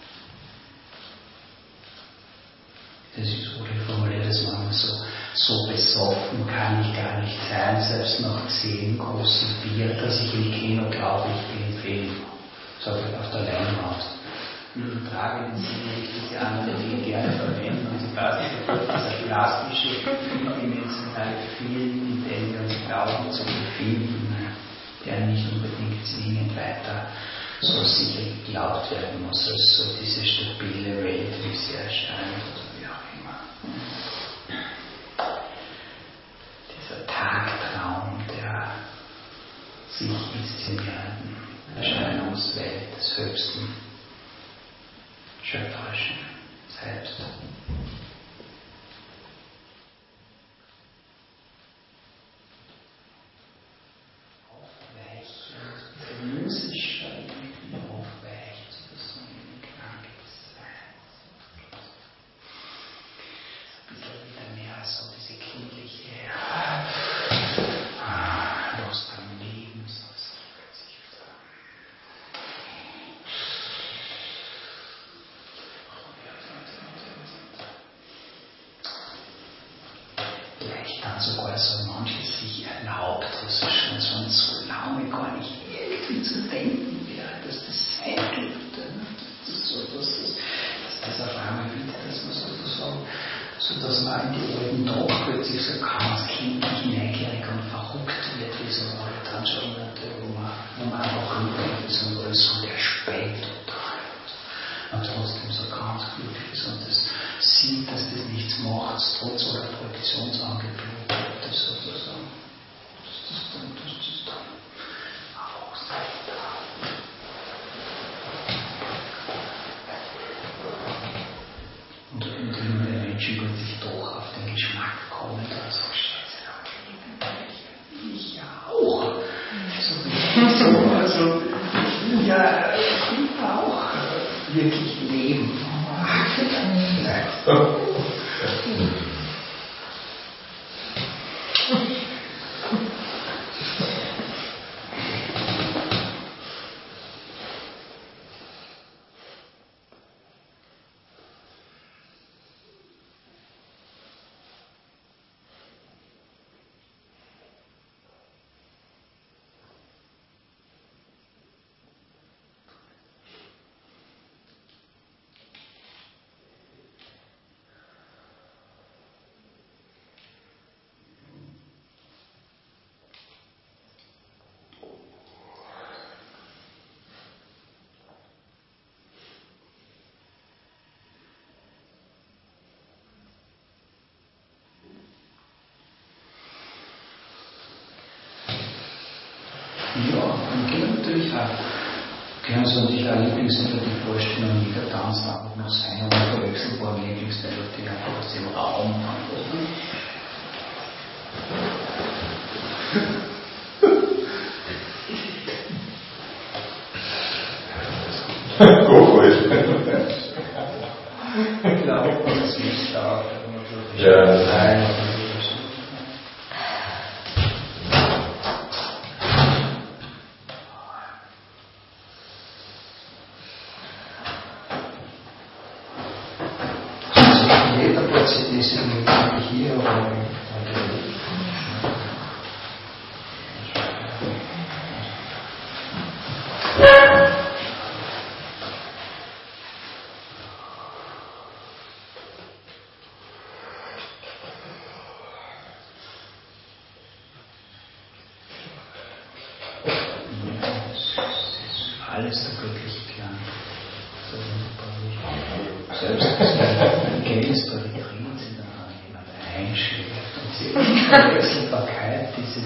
Speaker 1: Das ist so, ich formuliere das manchmal so besoffen kann ich gar nicht sein, selbst nach 10 großen Bier, dass ich im Kino glaube, ich bin im Film. Sag ich auf der Leinwand. Ich trage den Sinn, ich diese andere Dinge gerne verwenden und ich weiß nicht, ob dieser plastische, dimensionale Film, in dem wir uns glauben zu befinden, der nicht unbedingt zwingend weiter so sicher geglaubt werden muss, als so diese stabile Welt, wie sie erscheint. Dieser Tagtraum, inszenierenden Erscheinungswelt des höchsten schöpferischen Selbst. Musischer irgendwie aufweicht zu besonderen Klang des Seins. Ein bisschen wieder mehr so diese kindliche Lust am Leben, so sich vielleicht dann sogar so manches sich erlaubt, was schon so lange gar nicht irgendwie zu denken wäre, dass das sein dürfte, dass das auf einmal wieder, dass man sozusagen, so dass man in die alten Tage plötzlich so ganz kindlich, neugierig und verrückt wird, wie so alle dann schon Monate, wo man einfach rübergeht ist und alles so erspäht und trotzdem so ganz glücklich ist und das sieht, dass das nichts macht, trotz aller Projektionsangebote, das sozusagen, dass das dann auch sein darf. Und immer der Mensch wird sich doch auf den Geschmack kommen, dass so Scheiße, ich ja auch. Also ich will ja auch wirklich leben. Ja, und natürlich auch, können Sie natürlich auch Lieblingsmelodie vorstellen, jeder Tanz einfach noch seine unverwechselbaren Lieblingsmelodie einfach aus dem Raum.
Speaker 4: Go for it.
Speaker 1: Ich glaube, das ist auch.
Speaker 4: Ja,
Speaker 1: nein. Alles der göttliche Klang. So wunderbar. Selbst ein Gangster Retreat, wenn jemand einschläft und diese Unverwechselbarkeit, dieses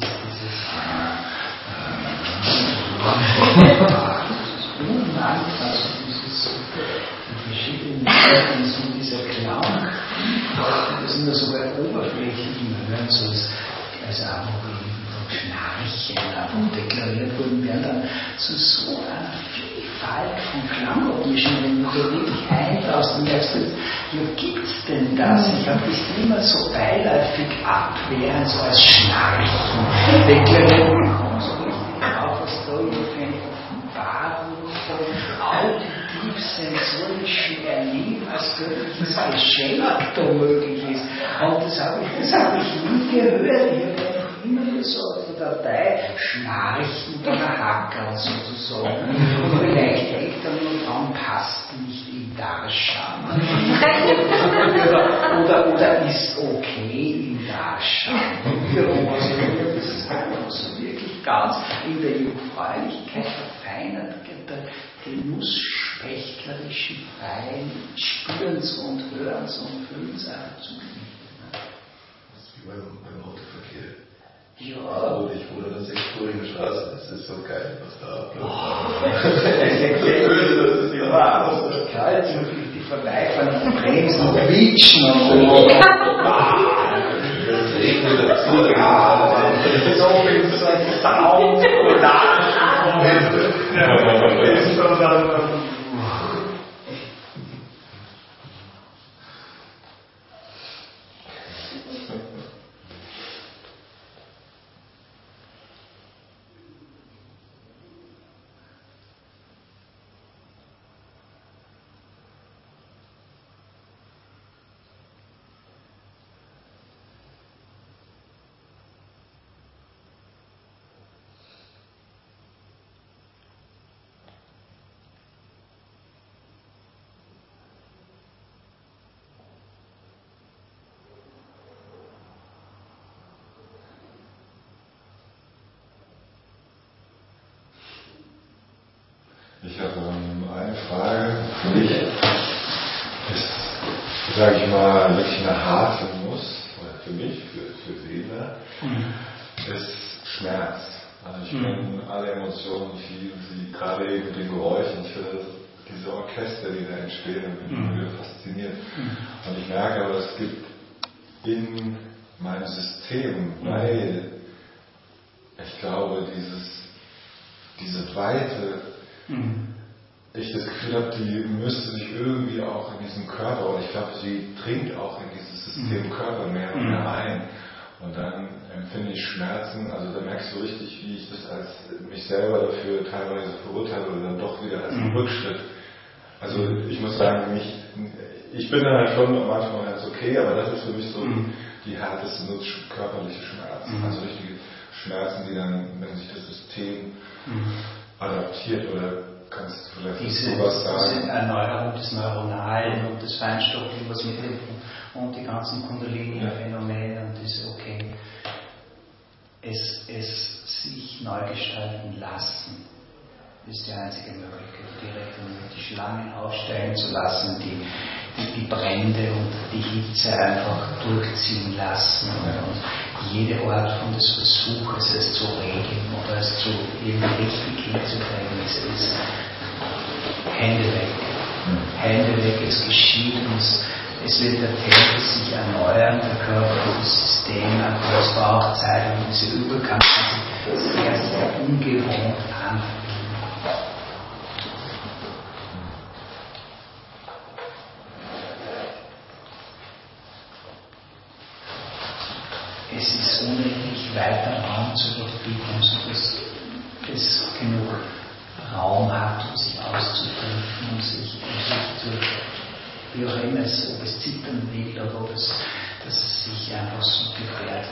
Speaker 1: Unmantra, die verschiedenen Seiten, so dieser Klang, das sind ja sogar oberflächlich im Hören, so als Amorim. Schnarchen einfach deklariert wurden, werden dann zu so einer Vielfalt von Klangoptischen, wenn du da wirklich eintauchst und merkst, ja, gibt's denn das? Ich habe das immer so beiläufig abwehrend, so als Schnarchen deklariert und komme so richtig drauf, was da für eine Offenbarung von auditiv sensorischen Erleben als göttliches Geschenk da möglich ist. Und das habe ich nie gehört. Ich habe immer nur so eine Datei Schnarchen oder Hacker sozusagen. Und vielleicht denkt er nur dran, passt nicht im Darshan. oder ist okay im Darshan. Also das ist einfach so wirklich ganz in der Jungfräulichkeit verfeinert, der genussspechlerischen freien Spürens und Hörens und Fühlens einfach zugeliefert.
Speaker 4: Das ist wie beim Autoverkehr.
Speaker 1: Ja.
Speaker 4: Wo ich wohne, das ist 6-spurige Straße, das ist so geil, was da abläuft.
Speaker 1: Das ist ja wahr. Kalt, die vorbeifahren und bremsen und quietschen und so.
Speaker 4: Das regnet dazu.
Speaker 1: Ja, so viel so ein Sound,
Speaker 4: Ich habe eine Frage für dich. Ist, sage ich mal, wirklich eine harte Muss, oder für mich, für Seele, ist Schmerz. Also ich kenne alle Emotionen, ich liebe sie, gerade eben mit den Geräuschen. Ich finde diese Orchester, die da entstehen, bin ich wieder fasziniert. Und ich merke aber, es gibt in meinem System, weil ich glaube, diese Weite, ich das Gefühl habe, die müsste sich irgendwie auch in diesem Körper, und ich glaube, sie dringt auch in dieses System Körper mehr und mehr ein. Und dann empfinde ich Schmerzen, also da merkst du richtig, wie ich das als mich selber dafür teilweise verurteile oder dann doch wieder als einen Rückschritt. Also ich muss sagen, ich bin dann halt schon manchmal ganz okay, aber das ist für mich so die härteste körperliche Schmerzen. Also richtige Schmerzen, die dann, wenn sich das System adaptiert, oder kannst du vielleicht sowas sagen?
Speaker 1: Diese Erneuerung des Neuronalen und des Feinstofflichen, was mit und die ganzen Kundalini-Phänomene und das, okay, es sich neu gestalten lassen, ist die einzige Möglichkeit, direkt die Schlangen aufsteigen zu lassen, die Brände und die Hitze einfach durchziehen lassen und jede Art von des Versuches, es zu regeln oder es zu irgendwie richtig hinzukriegen, ist Hände weg. Hände weg, es geschieht uns. Es wird der Tempel sich erneuern, der Körper, das System, aber es braucht Zeit, um diese Übergang sehr, sehr ungewohnt anfühlen. Es ist unendlich weiter Raum zur Überbietung, sodass es genug Raum hat, um sich auszudrücken und sich zu, wie auch immer es, ob es zittern will oder ob es, dass es sich einfach so gefährdet.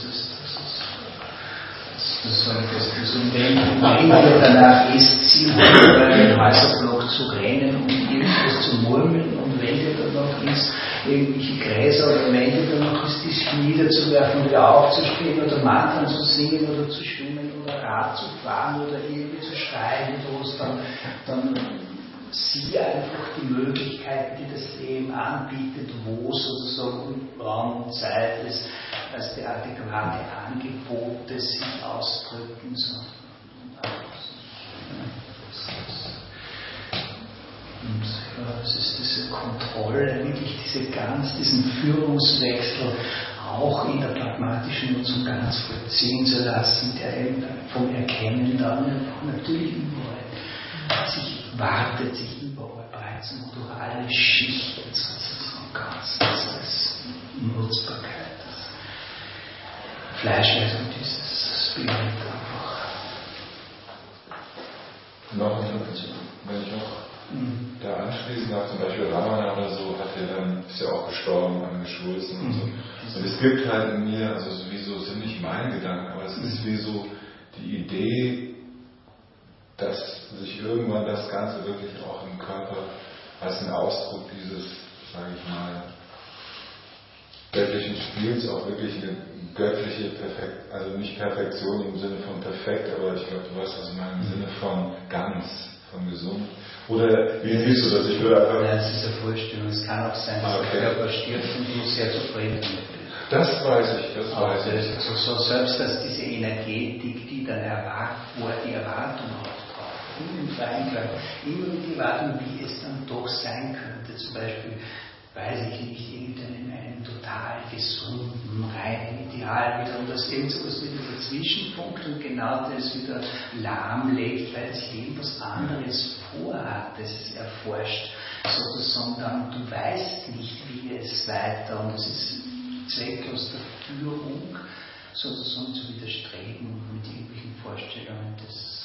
Speaker 1: Und wenn man danach ist, Ziel über den Häuserblock zu rennen und irgendwas zu murmeln und wenn dir dann noch ist, irgendwelche Gräser oder wenn dir dann noch ist, die niederzuwerfen, wieder aufzustehen oder Mantren zu singen oder zu schwimmen oder Rad zu fahren oder irgendwie zu schreien los, dann sieh einfach die Möglichkeiten, die das Leben anbietet, wo sozusagen Raum und Zeit ist, als die adäquate Angebote sich ausdrücken. Und ja, es ist diese Kontrolle, wirklich diesen Führungswechsel auch in der pragmatischen Nutzung ganz vollziehen zu lassen, der eben vom Erkennen dann natürlich überall sich überall breit durch alle Schichten sozusagen ganz, das Nutzbarkeit, das Fleischwesen und dieses Spirit einfach.
Speaker 4: Noch, wenn ich noch da anschließen darf, zum Beispiel Ramana oder so, ist ja auch gestorben an Geschwulsten und so. Und es gibt halt in mir, also sowieso sind nicht meine Gedanken, aber es ist wie so die Idee, dass sich irgendwann das Ganze wirklich auch im Körper als ein Ausdruck dieses, sage ich mal, göttlichen Spiels auch wirklich eine göttliche also nicht Perfektion im Sinne von perfekt, aber ich glaube, du weißt, was ich meine, im Sinne von ganz, von gesund. Oder wie siehst du das? Ich würde einfach.
Speaker 1: Nein, es ist eine Vorstellung. Es kann auch sein, dass der Körper stirbt und du sehr zufrieden damit bist.
Speaker 4: Das weiß ich.
Speaker 1: Also so selbst, dass diese Energetik, die dann wo die Erwartung auftaucht, im freien Körper, immer mit die Erwartung, wie es dann doch sein könnte, zum Beispiel, weiß ich nicht, in einem total gesunden, reinen Ideal wieder, und das irgend sowas wie dieser Zwischenpunkt und genau das wieder lahmlegt, weil das Leben was anderes vorhat, das es erforscht, sozusagen dann, du weißt nicht, wie es weiter, und es ist zwecklos der Führung, sozusagen zu widerstreben mit irgendwelchen Vorstellungen des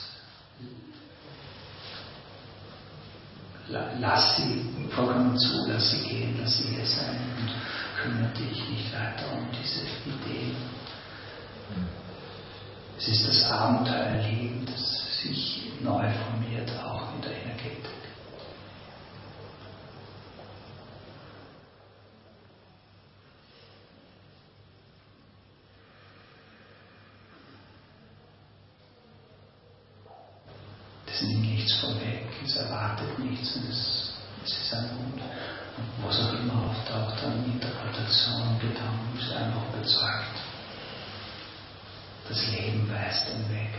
Speaker 1: lass sie vollkommen zu, lass sie gehen, lass sie hier sein und kümmere dich nicht weiter um diese Ideen. Es ist das Abenteuerleben, das sich neu formiert, auch in der Energetik. Es nimmt nichts vorweg, es erwartet nichts, und es ist ein Wunsch. Und was auch immer auftaucht an Interpretation, Gedanken, ist einfach überzeugt. Das Leben weist den Weg.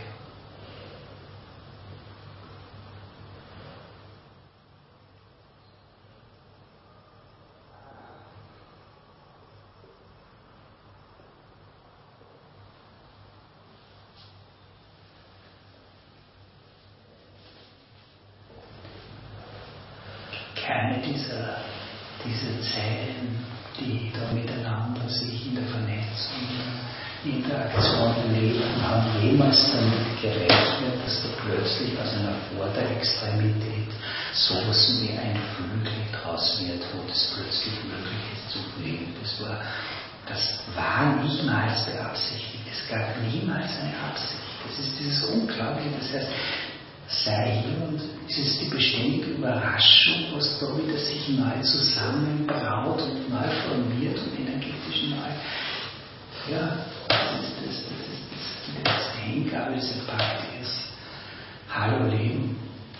Speaker 1: Keine dieser Zellen, die da miteinander sich in der Vernetzung, in der Interaktion leben, haben jemals damit gerechnet, dass da plötzlich aus einer Vorderextremität sowas wie ein Flügel draus wird, wo das plötzlich möglich ist zu fliegen. Das war niemals beabsichtigt. Es gab niemals eine Absicht. Das ist dieses Unglaubliche. Das heißt, sei hier, und es ist die beständige Überraschung, was da wieder sich neu zusammenbraut und neu formiert und energetisch neu. Ja, das ist die Hingabe, diese Praktik ist Hallo Leben.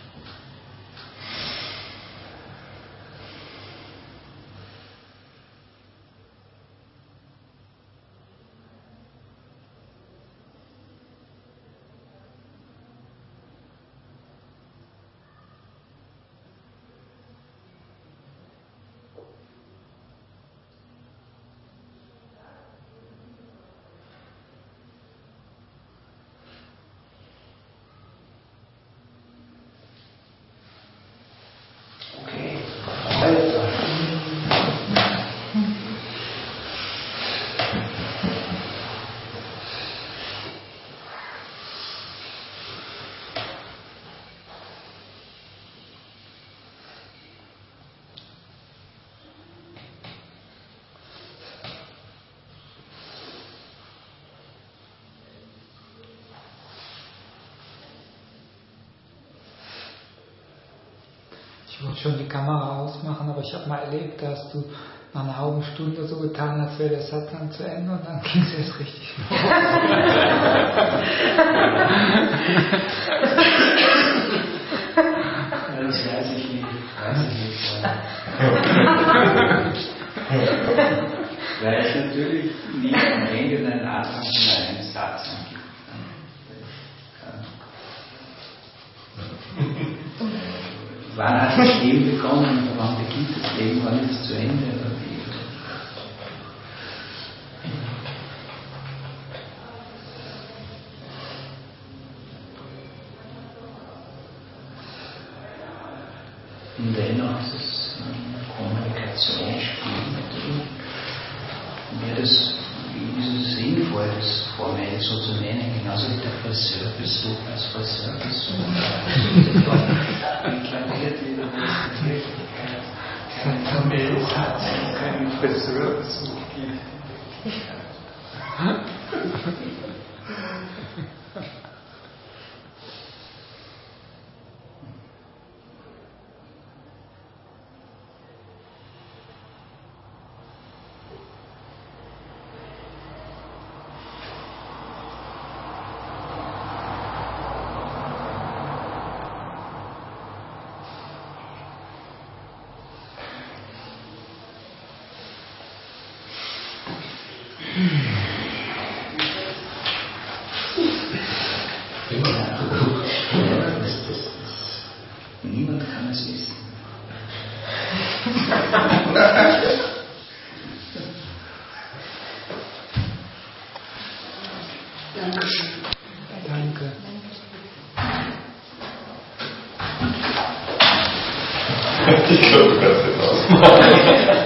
Speaker 2: Ich wollte schon die Kamera ausmachen, aber ich habe mal erlebt, da hast du nach einer halben Stunde so getan, als wäre der Satz dann zu Ende, und dann ging es erst richtig los.
Speaker 1: Ja, das weiß ich nicht. Weil es natürlich nicht am Ende einen Anfang von einem Satz gibt. Wann hat das Leben begonnen und wann beginnt das Leben, wann ist es zu Ende? Oder wie? Und dennoch ist es ein Kommunikationsspiel natürlich. Mir das sinnvoll, das formell so zu nennen, genauso wie der Friseurbesuch als Friseurbesuch. Reklamiert wieder, dass die Wirklichkeit kein formelles hat, keinen Friseurbesuch gibt.
Speaker 2: Dankeschön. Danke.
Speaker 4: Ich glaube, du kannst jetzt ausmachen.